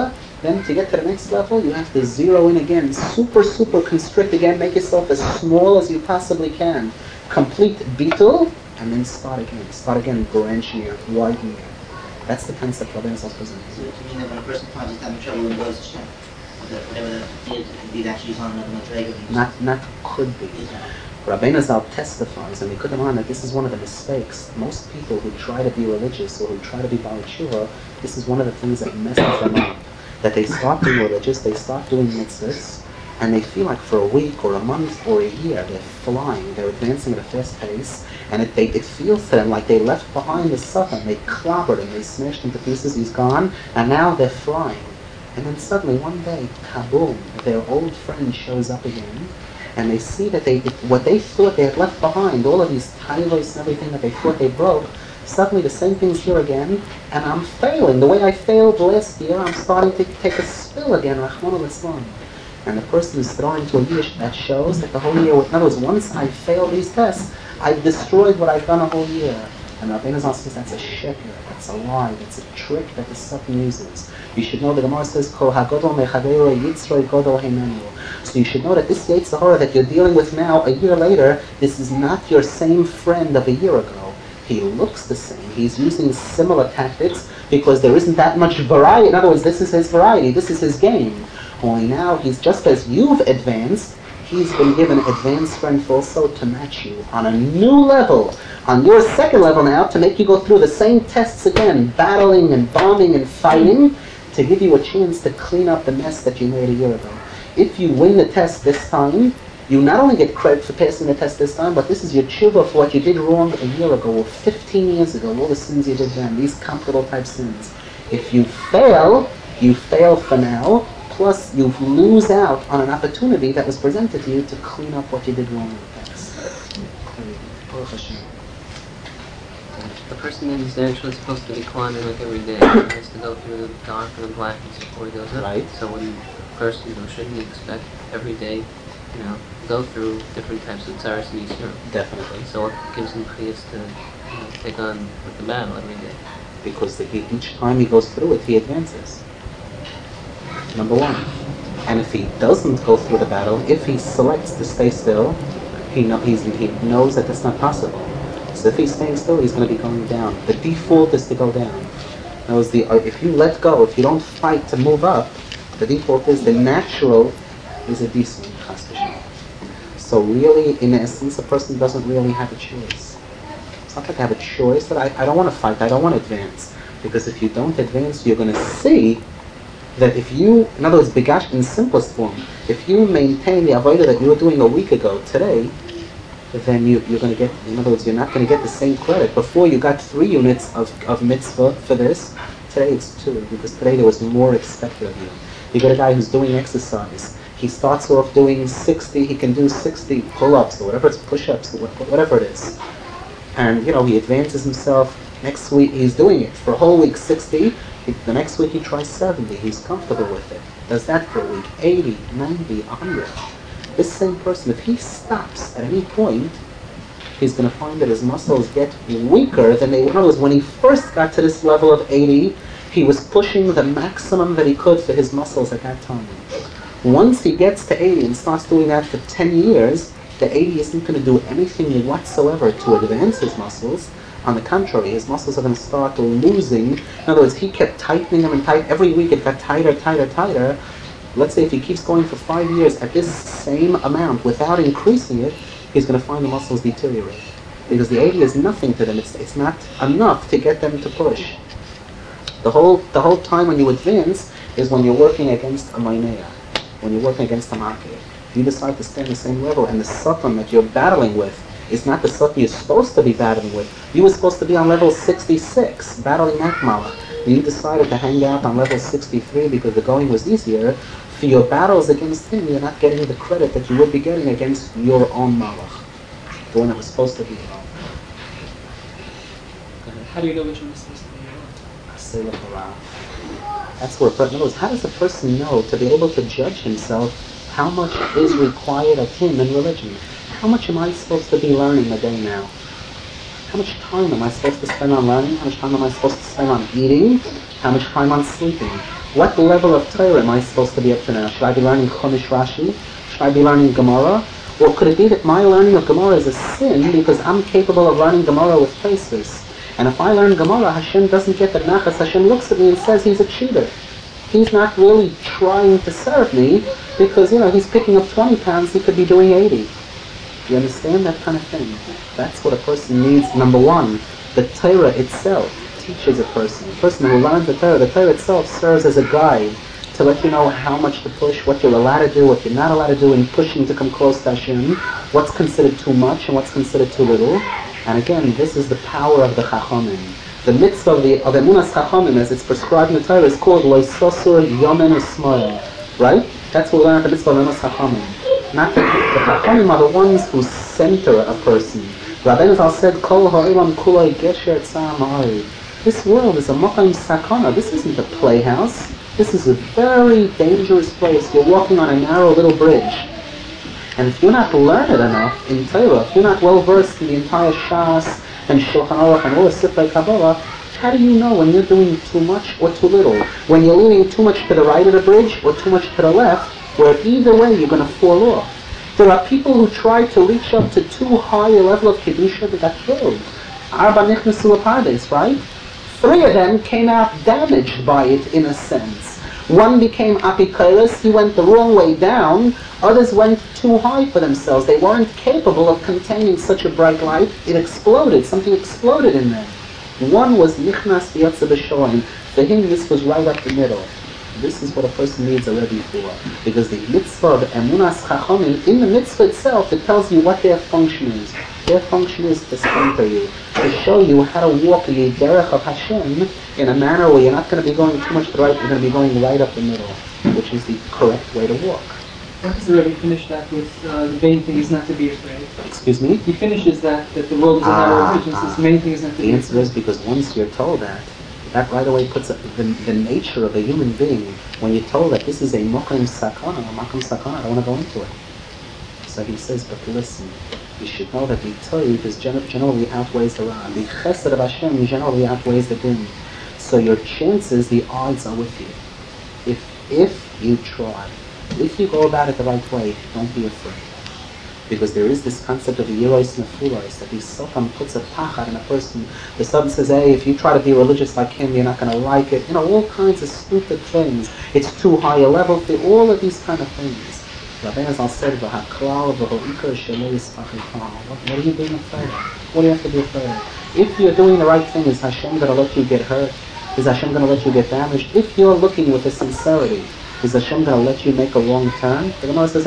Then to get to the next level, you have to zero in again, super constrict again, make yourself as small as you possibly can. Complete bitul, and then start again, branching out, widening out. That's the concept Rabbeinu Zal presenting. So it means that when a person finds he's having trouble and goes to Hashem, whatever the field could be that she's on another madrega. Not could be. Rabbeinu Zal testifies, and we could on that this is one of the mistakes. Most people who try to be religious or who try to be Baalei Tshuva, this is one of the things that messes them up. That they start being religious, they start doing mitzvahs, and they feel like for a week or a month or a year they're flying, they're advancing at a fast pace, and it feels to them like they left behind the Satan, they clobbered him, they smashed him to pieces, he's gone, and now they're flying. And then suddenly one day, kaboom, their old friend shows up again, and they see that what they thought they had left behind, all of these titles and everything that they thought they broke, suddenly the same thing's here again, and I'm failing. The way I failed last year, I'm starting to take a spill again, Rahman al-Islam. And the person is thrown into a year that shows that the whole year, in other words, once I failed these tests, I've destroyed what I've done a whole year. And Rabbeinu Zal says that's a sheker, that's a lie, that's a trick that the Satan uses. You should know the Gemara says, Kol hagodol mechaveiro yitzroi godol heimenu. So you should know that this Yetzer Hara that you're dealing with now, a year later, this is not your same friend of a year ago. He looks the same. He's using similar tactics because there isn't that much variety. In other words, this is his variety. This is his game. Only now, he's just as you've advanced, he's been given advanced strength also to match you on a new level. On your second level now, to make you go through the same tests again, battling and bombing and fighting, to give you a chance to clean up the mess that you made a year ago. If you win the test this time, you not only get credit for passing the test this time, but this is your tshuva for what you did wrong a year ago or 15 years ago, all the sins you did then, these comfortable type sins. If you fail for now, plus you lose out on an opportunity that was presented to you to clean up what you did wrong in the past. The person is actually supposed to be climbing like every day. He has to go through the dark and the blackness before he goes up. Right. So when a person shouldn't expect every day, go through different types of tzaras and yisurim. Definitely. So what gives him chiyas to take on with the battle every day? Because each time he goes through it, he advances. Number one. And if he doesn't go through the battle, if he selects to stay still, he knows that that's not possible. So if he's staying still, he's going to be going down. The default is to go down. That was if you let go, if you don't fight to move up, the default is the natural is a decent. So really, in essence, a person doesn't really have a choice. It's not like I have a choice that I don't want to fight, I don't want to advance. Because if you don't advance, you're going to see that if you, in other words, begash in simplest form, if you maintain the avodah that you were doing a week ago today, then you're going to get, in other words, you're not going to get the same credit. Before you got 3 units of mitzvah for this, today it's 2, because today there was more expected of you. You got a guy who's doing exercise. He starts off doing 60, he can do 60 pull-ups or whatever it's push-ups or whatever it is. And, he advances himself. Next week, he's doing it. For a whole week, 60. The next week, he tries 70. He's comfortable with it. Does that for a week. 80, 90, 100. This same person, if he stops at any point, he's going to find that his muscles get weaker than they were. In other words, when he first got to this level of 80, he was pushing the maximum that he could for his muscles at that time. Once he gets to 80 and starts doing that for 10 years, the 80 isn't going to do anything whatsoever to advance his muscles. On the contrary, his muscles are going to start losing. In other words, he kept tightening them and tight. Every week it got tighter, tighter, tighter. Let's say if he keeps going for 5 years at this same amount without increasing it, he's going to find the muscles deteriorate. Because the 80 is nothing to them. It's not enough to get them to push. The whole time when you advance is when you're working against a mainea. When you're working against the market, you decide to stay on the same level, and the Satan that you're battling with is not the Satan you're supposed to be battling with. You were supposed to be on level 66, battling that Malach. You decided to hang out on level 63 because the going was easier. For your battles against him, you're not getting the credit that you would be getting against your own Malach, the one that was supposed to be your own. How do you know which one is supposed to be your own? That's where, in other words, how does a person know to be able to judge himself how much is required of him in religion? How much am I supposed to be learning a day now? How much time am I supposed to spend on learning? How much time am I supposed to spend on eating? How much time on sleeping? What level of Torah am I supposed to be up to now? Should I be learning Chumash Rashi? Should I be learning Gemara? Or could it be that my learning of Gemara is a sin because I'm capable of learning Gemara with Tosfos? And if I learn Gemara, Hashem doesn't get the nachas. Hashem looks at me and says he's a cheater. He's not really trying to serve me because, he's picking up 20 pounds, he could be doing 80. You understand that kind of thing? That's what a person needs. Number one, the Torah itself teaches a person. The person who learns the Torah itself serves as a guide to let you know how much to push, what you're allowed to do, what you're not allowed to do in pushing to come close to Hashem, what's considered too much and what's considered too little. And again, this is the power of the Chachamim. The mitzvah of Emunas Chachamim, as it's prescribed in the Torah, is called Lo Sosur Yomen Usmoil. Right? That's what we learn at the mitzvah of Emunas Chachamim. Not the Chachamim are the ones who center a person. Rabbeinu Zal said, Kol ha'olam kuloi gesher tzar ma'ari. This world is a mokam sakana. This isn't a playhouse. This is a very dangerous place. You're walking on a narrow little bridge. And if you're not learned enough in Torah, if you're not well versed in the entire Shas and Shulchan Aruch and all the Sifrei Kabbalah, how do you know when you're doing too much or too little? When you're leaning too much to the right of the bridge or too much to the left, where either way you're going to fall off. There are people who try to reach up to too high a level of Kedusha that got killed. Arba nichnasu lepardes, right? 3 of them came out damaged by it in a sense. One became apikoros, he went the wrong way down. Others went too high for themselves. They weren't capable of containing such a bright light. It exploded. Something exploded in them. One was nichnas v'yotze b'shoim. For him, this was right up the middle. This is what a person needs a Rebbe for. Because the mitzvah of Emunas Chachamim, in the mitzvah itself, it tells you what their function is. Their function is to center you, to show you how to walk in the derech of Hashem in a manner where you're not going to be going too much to the right, you're going to be going right up the middle, which is the correct way to walk. Why does the Rebbe finish that with the main thing is not to be afraid? Excuse me? He finishes that the world is a narrow bridge, and says the main thing is not to be afraid. The answer is because once you're told that right away puts the nature of a human being, when you're told that this is a mokum sakana, I don't want to go into it. So he says, but listen, you should know that the toiv is generally outweighs the ra. The chesed of Hashem generally outweighs the din. So your chances, the odds are with you. If you try, if you go about it the right way, don't be afraid. Because there is this concept of yiros nefulos, that the Satan puts a pachad in a person. The Satan says, hey, if you try to be religious like him, you're not going to like it. All kinds of stupid things. It's too high a level for all of these kind of things. Rabbeinu Zal said, what are you being afraid of? What do you have to be afraid of? If you're doing the right thing, is Hashem going to let you get hurt? Is Hashem going to let you get damaged? If you're looking with a sincerity, is Hashem going to let you make a wrong turn? The Gemara says,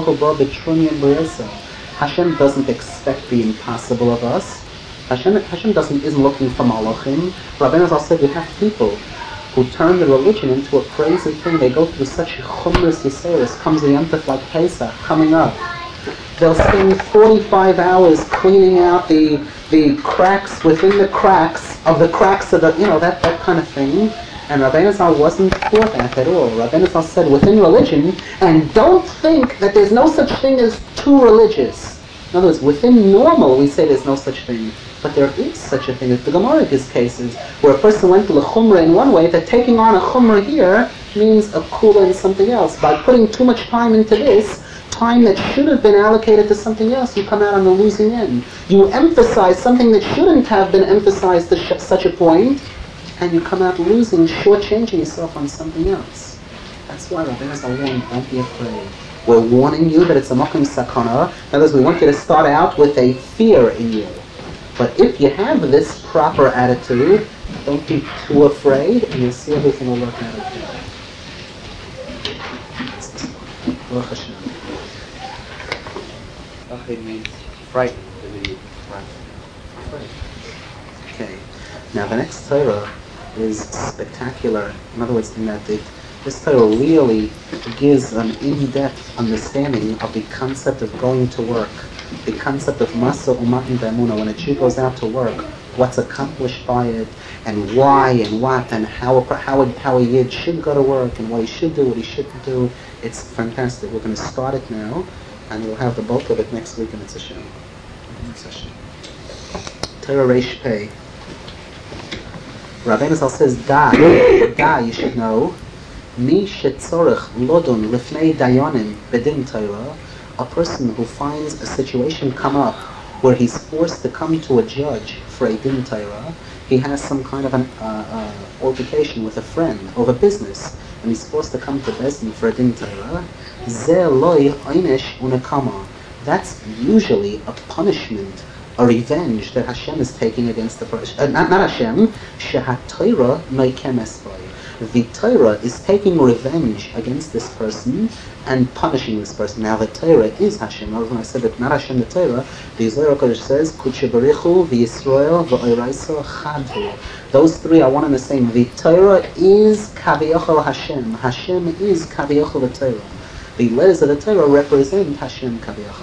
Hashem doesn't expect the impossible of us. Hashem isn't looking for malachim. Rabbeinu Zal said, you have people who turn the religion into a crazy thing. They go through such chumras yiseris. Comes the Yom Tov like Pesach coming up. They'll spend 45 hours cleaning out the cracks within the cracks of the cracks of the, that kind of thing. And Rabbeinu Zal wasn't for that at all. Rabbeinu Zal said within religion, and don't think that there's no such thing as too religious. In other words, within normal we say there's no such thing. But there is such a thing. The Gemara gives cases where a person went to the chumrah in one way, that taking on a chumrah here means a kula in something else. By putting too much time into this, time that should have been allocated to something else, you come out on the losing end. You emphasize something that shouldn't have been emphasized to such a point, and you come out losing, shortchanging yourself on something else. That's why Rabbeinu Zal warned, don't be afraid. We're warning you that it's a mokum sakana. In other words, we want you to start out with a fear in you. But if you have this proper attitude, don't be too afraid, and you'll see everything will work out okay. Baruch Hashem. It means frightened. Okay. Now the next Torah is spectacular. In other words, in that this Torah really gives an in-depth understanding of the concept of going to work, the concept of masa umatin b'emunah. When a Jew goes out to work, what's accomplished by it, and why, and what, and how a Yid should go to work, and what he should do, what he shouldn't do. It's fantastic. We're going to start it now, and we'll have the bulk of it next week in Mitzvah Shem. Torah Reish Pei. Rabbeinu Zal says, Da, you should know, Mi shetzorech lodun lifnei dayanim bedin Torah, a person who finds a situation come up where he's forced to come to a judge for a din Torah. He has some kind of an altercation with a friend over business, and he's forced to come to Bezdin for a din Torah. Ze loy einish unekama. That's usually a punishment, a revenge that Hashem is taking against the person. Not Hashem. Shehat Torah noikem esboi. The Torah is taking revenge against this person and punishing this person. Now the Torah is Hashem. When I said that not Hashem the Torah, the Zohar HaKadosh says, Kudshe Barichu, v'Yisrael, v'Oiraisa, Chadhu. Those three are one and the same. The Torah is Kaviyachal Hashem. Hashem is Kaviyachal the Torah. The letters of the Torah represent Hashem Kaviyachal.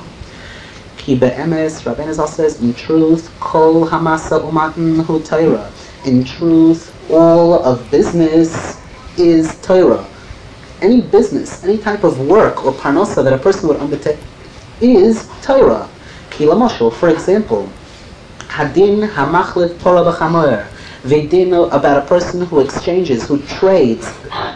Ki be'emes, Rabbeinu Zal says, in truth, Kol Hamasa Umatan Hu Torah. In truth, all of business is Torah. Any business, any type of work or parnosa that a person would undertake is Torah. Ki lamoshel, for example, Hadin Hamachlif Torah b'chamoer. The din about a person who exchanges, who trades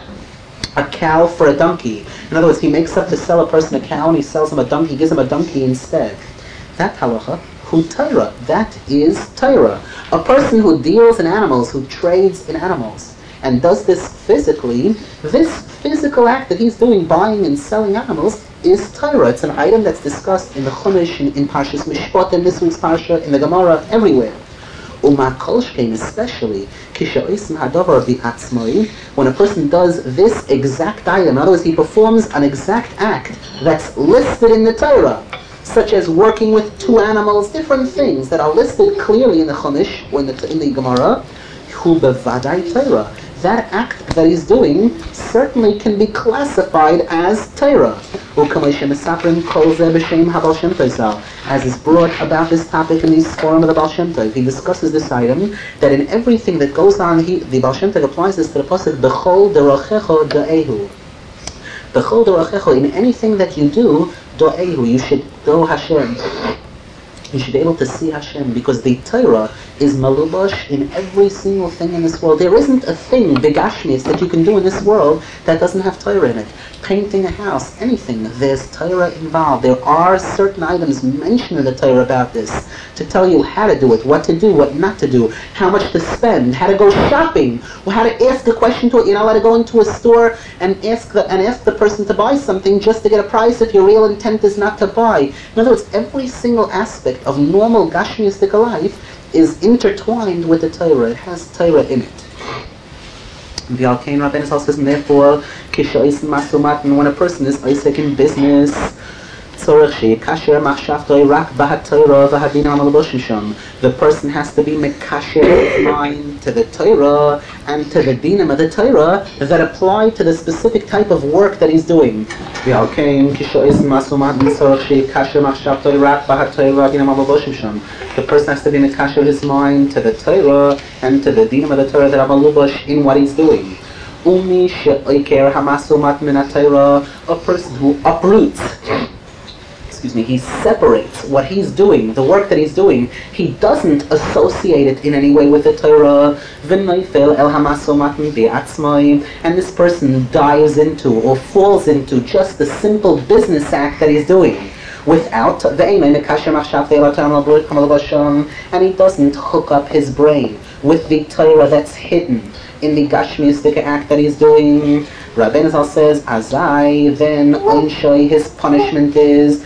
a cow for a donkey. In other words, he makes up to sell a person a cow and he sells him a donkey, he gives him a donkey instead. That halacha, hu Torah, that is Torah. A person who deals in animals, who trades in animals, and does this physically, this physical act that he's doing, buying and selling animals, is Torah. It's an item that's discussed in the Chumash, in Parshas Mishpat, in this week's Parsha, in the Gemara, everywhere. Uma kolshkein, especially, kishaoisim hadavar v'atzmoi, when a person does this exact item, in other words, he performs an exact act that's listed in the Torah, such as working with two animals, different things that are listed clearly in the Chumash or in the Gemara, hu bevadai Torah. That act that he's doing certainly can be classified as Torah. As is brought about this topic in this forum of the Baal Shem Tov, he discusses this item, that in everything that goes on, the Baal Shem Tov applies this to the pasuk, B'chol derachecho da'ehu. B'chol derachecho, in anything that you do, da'ehu, you should go Hashem. You should be able to see Hashem, because the Torah is malubash in every single thing in this world. There isn't a thing, begashmias, that you can do in this world that doesn't have Torah in it. Painting a house, anything, there's Torah involved. There are certain items mentioned in the Torah about this, to tell you how to do it, what to do, what not to do, how much to spend, how to go shopping, or how to ask a question to it. You're not allowed to go into a store and ask the person to buy something just to get a price if your real intent is not to buy. In other words, every single aspect of normal Gashmiistic life is intertwined with the Torah. It has Torah in it. The Alkain Rabbeinu Zal says, and therefore, when a person is Isaac in business, the person has to be mekasher his mind to the Torah and to the dinim of the Torah that apply to the specific type of work that he's doing. The person has to be mekasher his mind to the Torah and to the dinim of the Torah that are malubash in what he's doing. A person who uproots, he separates what he's doing, the work that he's doing. He doesn't associate it in any way with the Torah. And this person dives into or falls into just the simple business act that he's doing without and he doesn't hook up his brain with the Torah that's hidden in the Gashmiistic act that he's doing. Rabbeinu Zal says, Azai, then Onshoi, his punishment is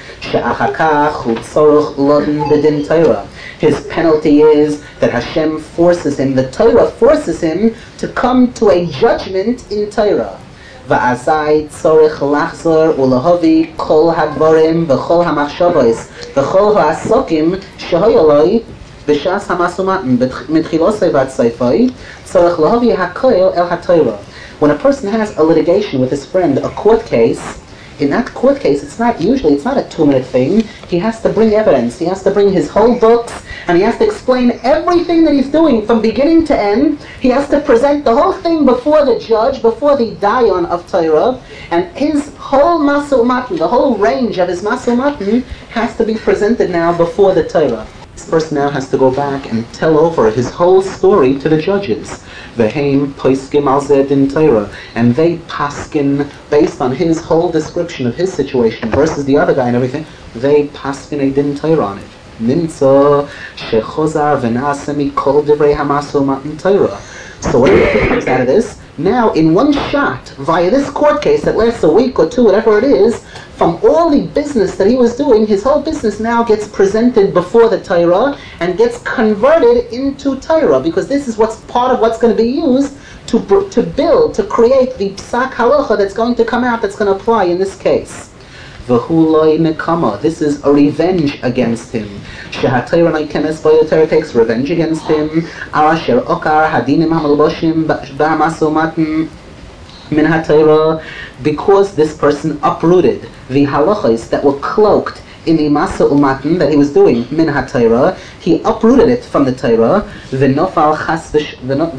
his penalty is that Hashem forces him, the Torah forces him to come to a judgment in Torah. Va'azai tzorich lachzor ulahavi kol hadvarim v'chol hamachshavos v'chol ha'asokim shehoyoloi b'shas hamasumatim mitchilosei v'atzaifoi tzorich lahavi hakoil el haTorah. When a person has a litigation with his friend, a court case, in that court case, it's not a 2-minute thing. He has to bring evidence. He has to bring his whole books, and he has to explain everything that he's doing from beginning to end. He has to present the whole thing before the judge, before the dayan of Torah, and his whole masul matan, the whole range of his masul matan, has to be presented now before the Torah. This person now has to go back and tell over his whole story to the judges. V'heim poiskim al zeh din Torah, and they paskin based on his whole description of his situation versus the other guy and everything. They paskin a din Torah on it. Nimtza shechozar v'naseh mikol divrei hamaso matan Torah. So what comes out of this? Now, in one shot, via this court case that lasts a week or two, whatever it is, from all the business that he was doing, his whole business now gets presented before the Torah and gets converted into Torah, because this is what's part of what's going to be used to build, to create the psak halacha that's going to come out, that's going to apply in this case. V'huloi nekama. This is a revenge against him. Shehatayra naikenes Torah takes revenge against him. Arasher okar hadinim hamalboshim b'hamasomatin min hatayra. Because this person uprooted the halachas that were cloaked in the masa umatin that he was doing min hatayra, he uprooted it from the Torah. V'nofal chasvish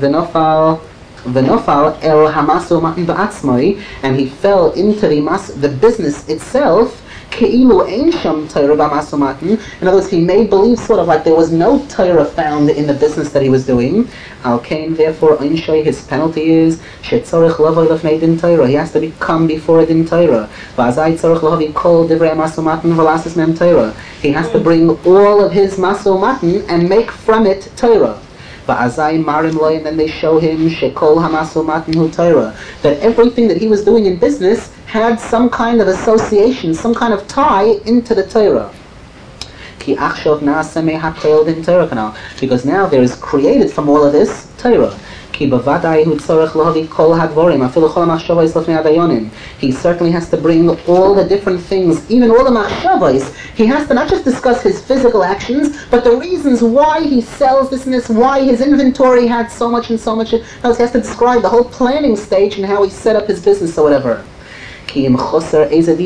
V'nofal el hamaso matan ba'atzmai, and he fell into the business itself. Ke'ilu ein sham Torah b'maso matan. In other words, he made believe sort of like there was no Torah found in the business that he was doing. Al kain, therefore, einshay, his penalty is shetzorich lavoi lefnei din Torah. He has to come before a din Torah. V'azai tzorich lahavi kol divrei maso matan v'lasis mem Torah. He has to bring all of his maso matan and make from it Torah. And then they show him shekol hamaso matan hu Torah, that everything that he was doing in business had some kind of association, some kind of tie into the Torah. Because now there is created from all of this Torah. He certainly has to bring all the different things, even all the machshavos. He has to not just discuss his physical actions, but the reasons why he sells this and this, why his inventory had so much and so much. He has to describe the whole planning stage and how he set up his business or whatever. Because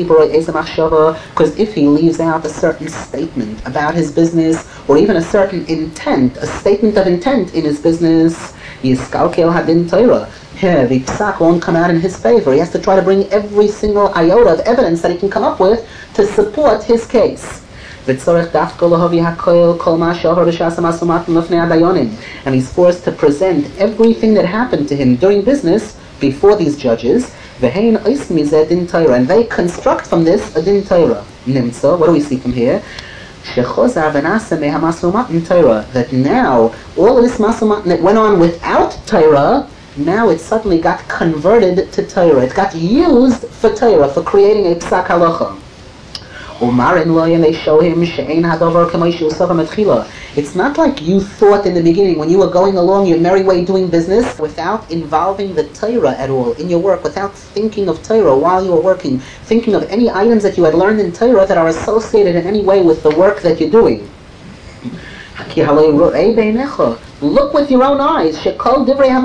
if he leaves out a certain statement about his business, or even a certain intent, a statement of intent in his business, Yiskalkel hadin Torah, the psak won't come out in his favor. He has to try to bring every single iota of evidence that he can come up with to support his case. And he's forced to present everything that happened to him during business before these judges. And they construct from this a din Torah. Nimtza, what do we see from here? That now, all of this masomat that went on without Torah, now it suddenly got converted to Torah. It got used for Torah, for creating a psak halacha. And they show him it's not like you thought in the beginning when you were going along your merry way doing business without involving the Torah at all in your work, without thinking of Torah while you were working, thinking of any items that you had learned in Torah that are associated in any way with the work that you're doing. Look with your own eyes. Look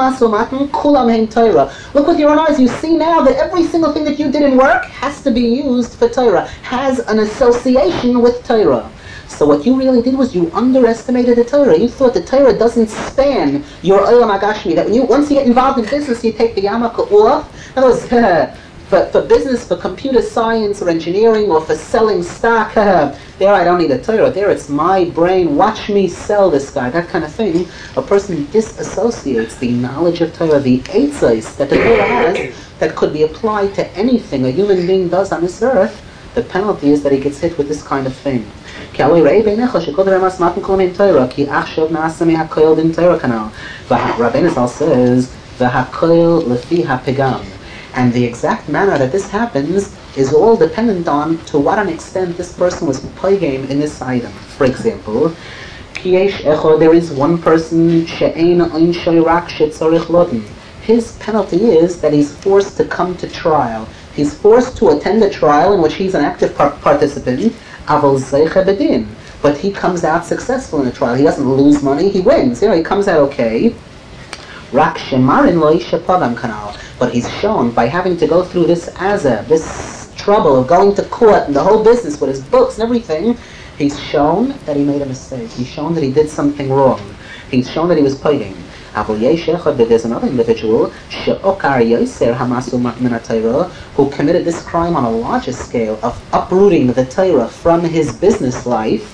with your own eyes. You see now that every single thing that you did in work has to be used for Torah, has an association with Torah. So what you really did was you underestimated the Torah. You thought the Torah doesn't span your Olam HaGashmi. That once you get involved in business, you take the yarmulke off. In other words, for business, for computer science or engineering or for selling stock, there I don't need a Torah. There it's my brain. Watch me sell this guy. That kind of thing. A person disassociates the knowledge of Torah, the eitzos that the Torah has, that could be applied to anything a human being does on this earth. The penalty is that he gets hit with this kind of thing. Rabbeinu Zal says, and the exact manner that this happens is all dependent on to what an extent this person was poigam in this item. For example, there is one person, his penalty is that he's forced to come to trial. He's forced to attend a trial in which he's an active participant, but he comes out successful in the trial. He doesn't lose money, he wins. He comes out okay. But he's shown by having to go through this azab, this trouble of going to court and the whole business with his books and everything, he's shown that he made a mistake. He's shown that he did something wrong. He's shown that he was paying. But there's another individual who committed this crime on a larger scale of uprooting the Torah from his business life.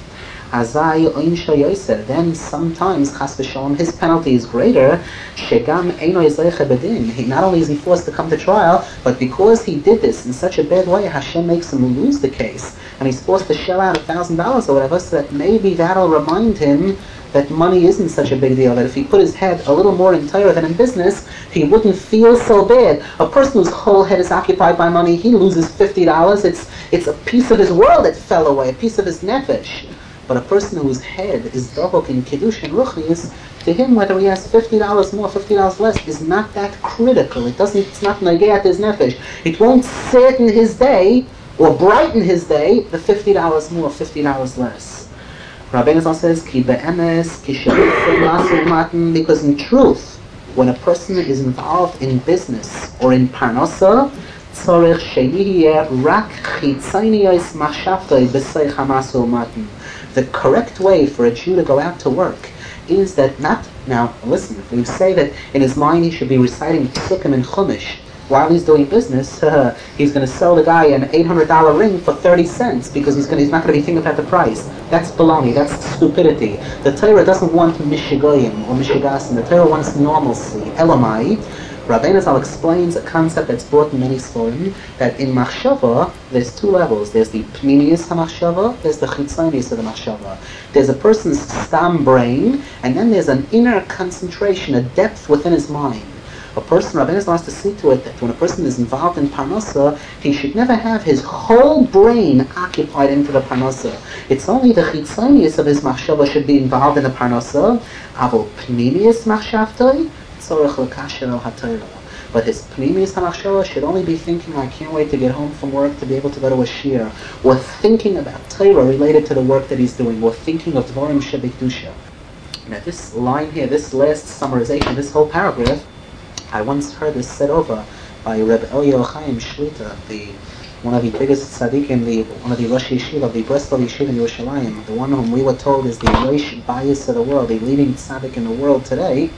Azai oinsha yoser. Then sometimes, chas v'shalom, his penalty is greater. Shegam eino yizaycha bedin. He not only is he forced to come to trial, but because he did this in such a bad way, Hashem makes him lose the case, and he's forced to shell out $1,000 or whatever, so that maybe that'll remind him that money isn't such a big deal, that if he put his head a little more in Torah than in business, he wouldn't feel so bad. A person whose whole head is occupied by money, he loses $50, it's a piece of his world that fell away, a piece of his nefesh. But a person whose head is dovok in Kiddush and Ruchnius, to him whether he has $50 more, $50 less is not that critical. It's not negayat his nefesh. It won't sadden his day or brighten his day, the $50 more, $50 less. Rabbeinu Zal says, Ki be'emes, ki she'ifim, because in truth, when a person is involved in business or in parnasa, tzorech she'yihye rak chitzaynios machshavtoi b'seich hamasu u'matan. The correct way for a Jew to go out to work is that not, now listen, if we say that in his mind he should be reciting psukim and chumash, while he's doing business, he's going to sell the guy an $800 ring for 30 cents because he's not going to be thinking about the price. That's baloney. That's stupidity. The Torah doesn't want mishigoyim or mishigasim. The Torah wants normalcy. Elamai. Rabbeinu Zal explains a concept that's brought in many sforim, that in machshava there's two levels. There's the pnimius hamachshava, there's the chitzonius of the machshava. There's a person's stam brain, and then there's an inner concentration, a depth within his mind. A person, Rabbeinu Zal has to see to it that when a person is involved in parnasa, he should never have his whole brain occupied into the parnasa. It's only the chitzonius of his machshava should be involved in the parnasa. Avo pnimius machshavtoi tzorech l'kasher al haTorah. But his pnimius hamachshava should only be thinking, I can't wait to get home from work to be able to go to a shir, or thinking about Torah related to the work that he's doing, or thinking of dvarim shebekdusha. Now this line here, this last summarization, this whole paragraph, I once heard this said over by Reb Elio Chaim Shlita, one of the biggest tzaddikim, one of the Rosh Yeshiva of the Breslov Yeshiva in Yerushalayim, the one whom we were told is the Rosh bias of the world, the leading tzaddik in the world today.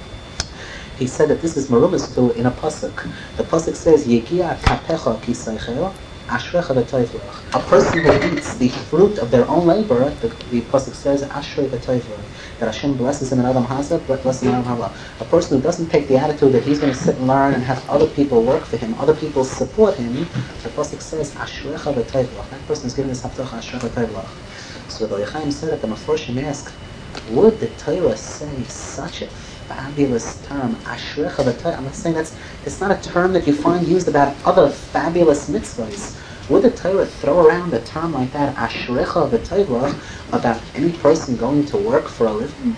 He said that this is merumas to in a pasuk. The pasuk says, "Yegia kapecha kisaychel, ashrecha v'toivlach." A person who eats the fruit of their own labor, the pasuk says, "Ashrei v'toivlach." That Hashem blesses him in Adam Hazah, blesses him in Adam Hava. A person who doesn't take the attitude that he's going to sit and learn and have other people work for him, other people support him, the pasuk says, "Ashrecha v'toivlach." That person is given this haftarah, "Ashrecha v'toivlach." So the Yechaim said that the Meforshim asked, would the Torah say such a fabulous term, ashrecha v'toivlach? I'm not saying it's not a term that you find used about other fabulous mitzvahs. Would the Torah throw around a term like that, ashrecha v'toivlach, about any person going to work for a living?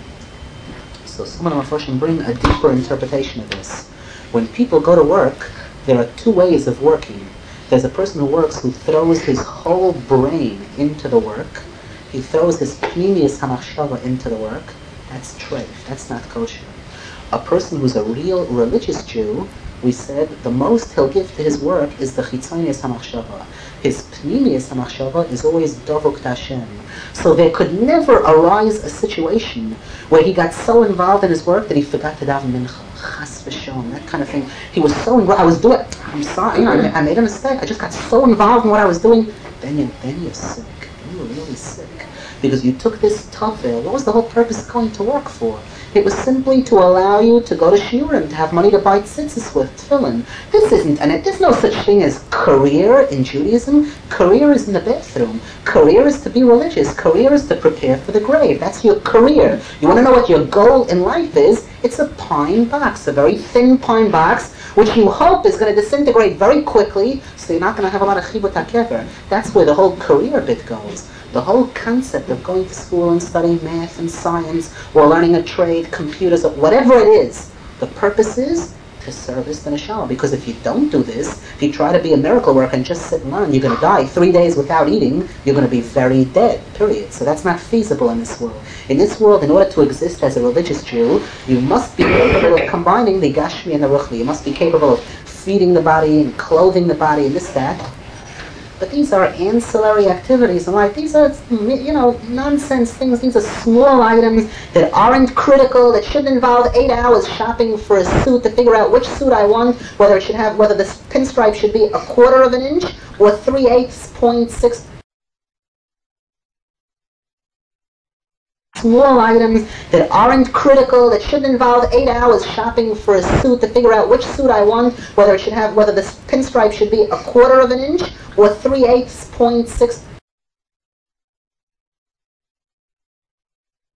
So some of the Meforshim bring a deeper interpretation of this. When people go to work, there are two ways of working. There's a person who works who throws his whole brain into the work. He throws his pnimius hamachshava into the work. That's treif. That's not kosher. A person who's a real religious Jew, we said the most he'll give to his work is the chitzonius hamachshava. His pnimius hamachshava is always dovuk Hashem. So there could never arise a situation where he got so involved in his work that he forgot to daven mincha, chas v'shalom, that kind of thing. He was so involved. I was doing. I'm sorry, I made a mistake. I just got so involved in what I was doing. Then you're sick. You're really sick because you took this tafel. What was the whole purpose of going to work for? It was simply to allow you to go to shiurim, to have money to buy tzitzis with, tefillin. This isn't, and there's no such thing as career in Judaism. Career is in the bathroom. Career is to be religious. Career is to prepare for the grave. That's your career. You want to know what your goal in life is? It's a pine box, a very thin pine box, which you hope is going to disintegrate very quickly, so you're not going to have a lot of chibut hakever. That's where the whole career bit goes. The whole concept of going to school and studying math and science, or learning a trade, computers, or whatever it is, the purpose is to service the neshama. Because if you don't do this, if you try to be a miracle worker and just sit and learn, you're going to die 3 days without eating, you're going to be very dead, period. So that's not feasible in this world. In this world, in order to exist as a religious Jew, you must be capable of combining the gashmi and the ruchni. You must be capable of feeding the body and clothing the body and this, that. But these are ancillary activities, and like these are, nonsense things. These are small items that aren't critical, that shouldn't involve 8 hours shopping for a suit to figure out which suit I want, whether the pinstripe should be 1/4 of an inch or 3/8.6 small items that aren't critical, that shouldn't involve 8 hours shopping for a suit to figure out which suit I want, whether the pinstripe should be 1/4 of an inch or 3/8 0.6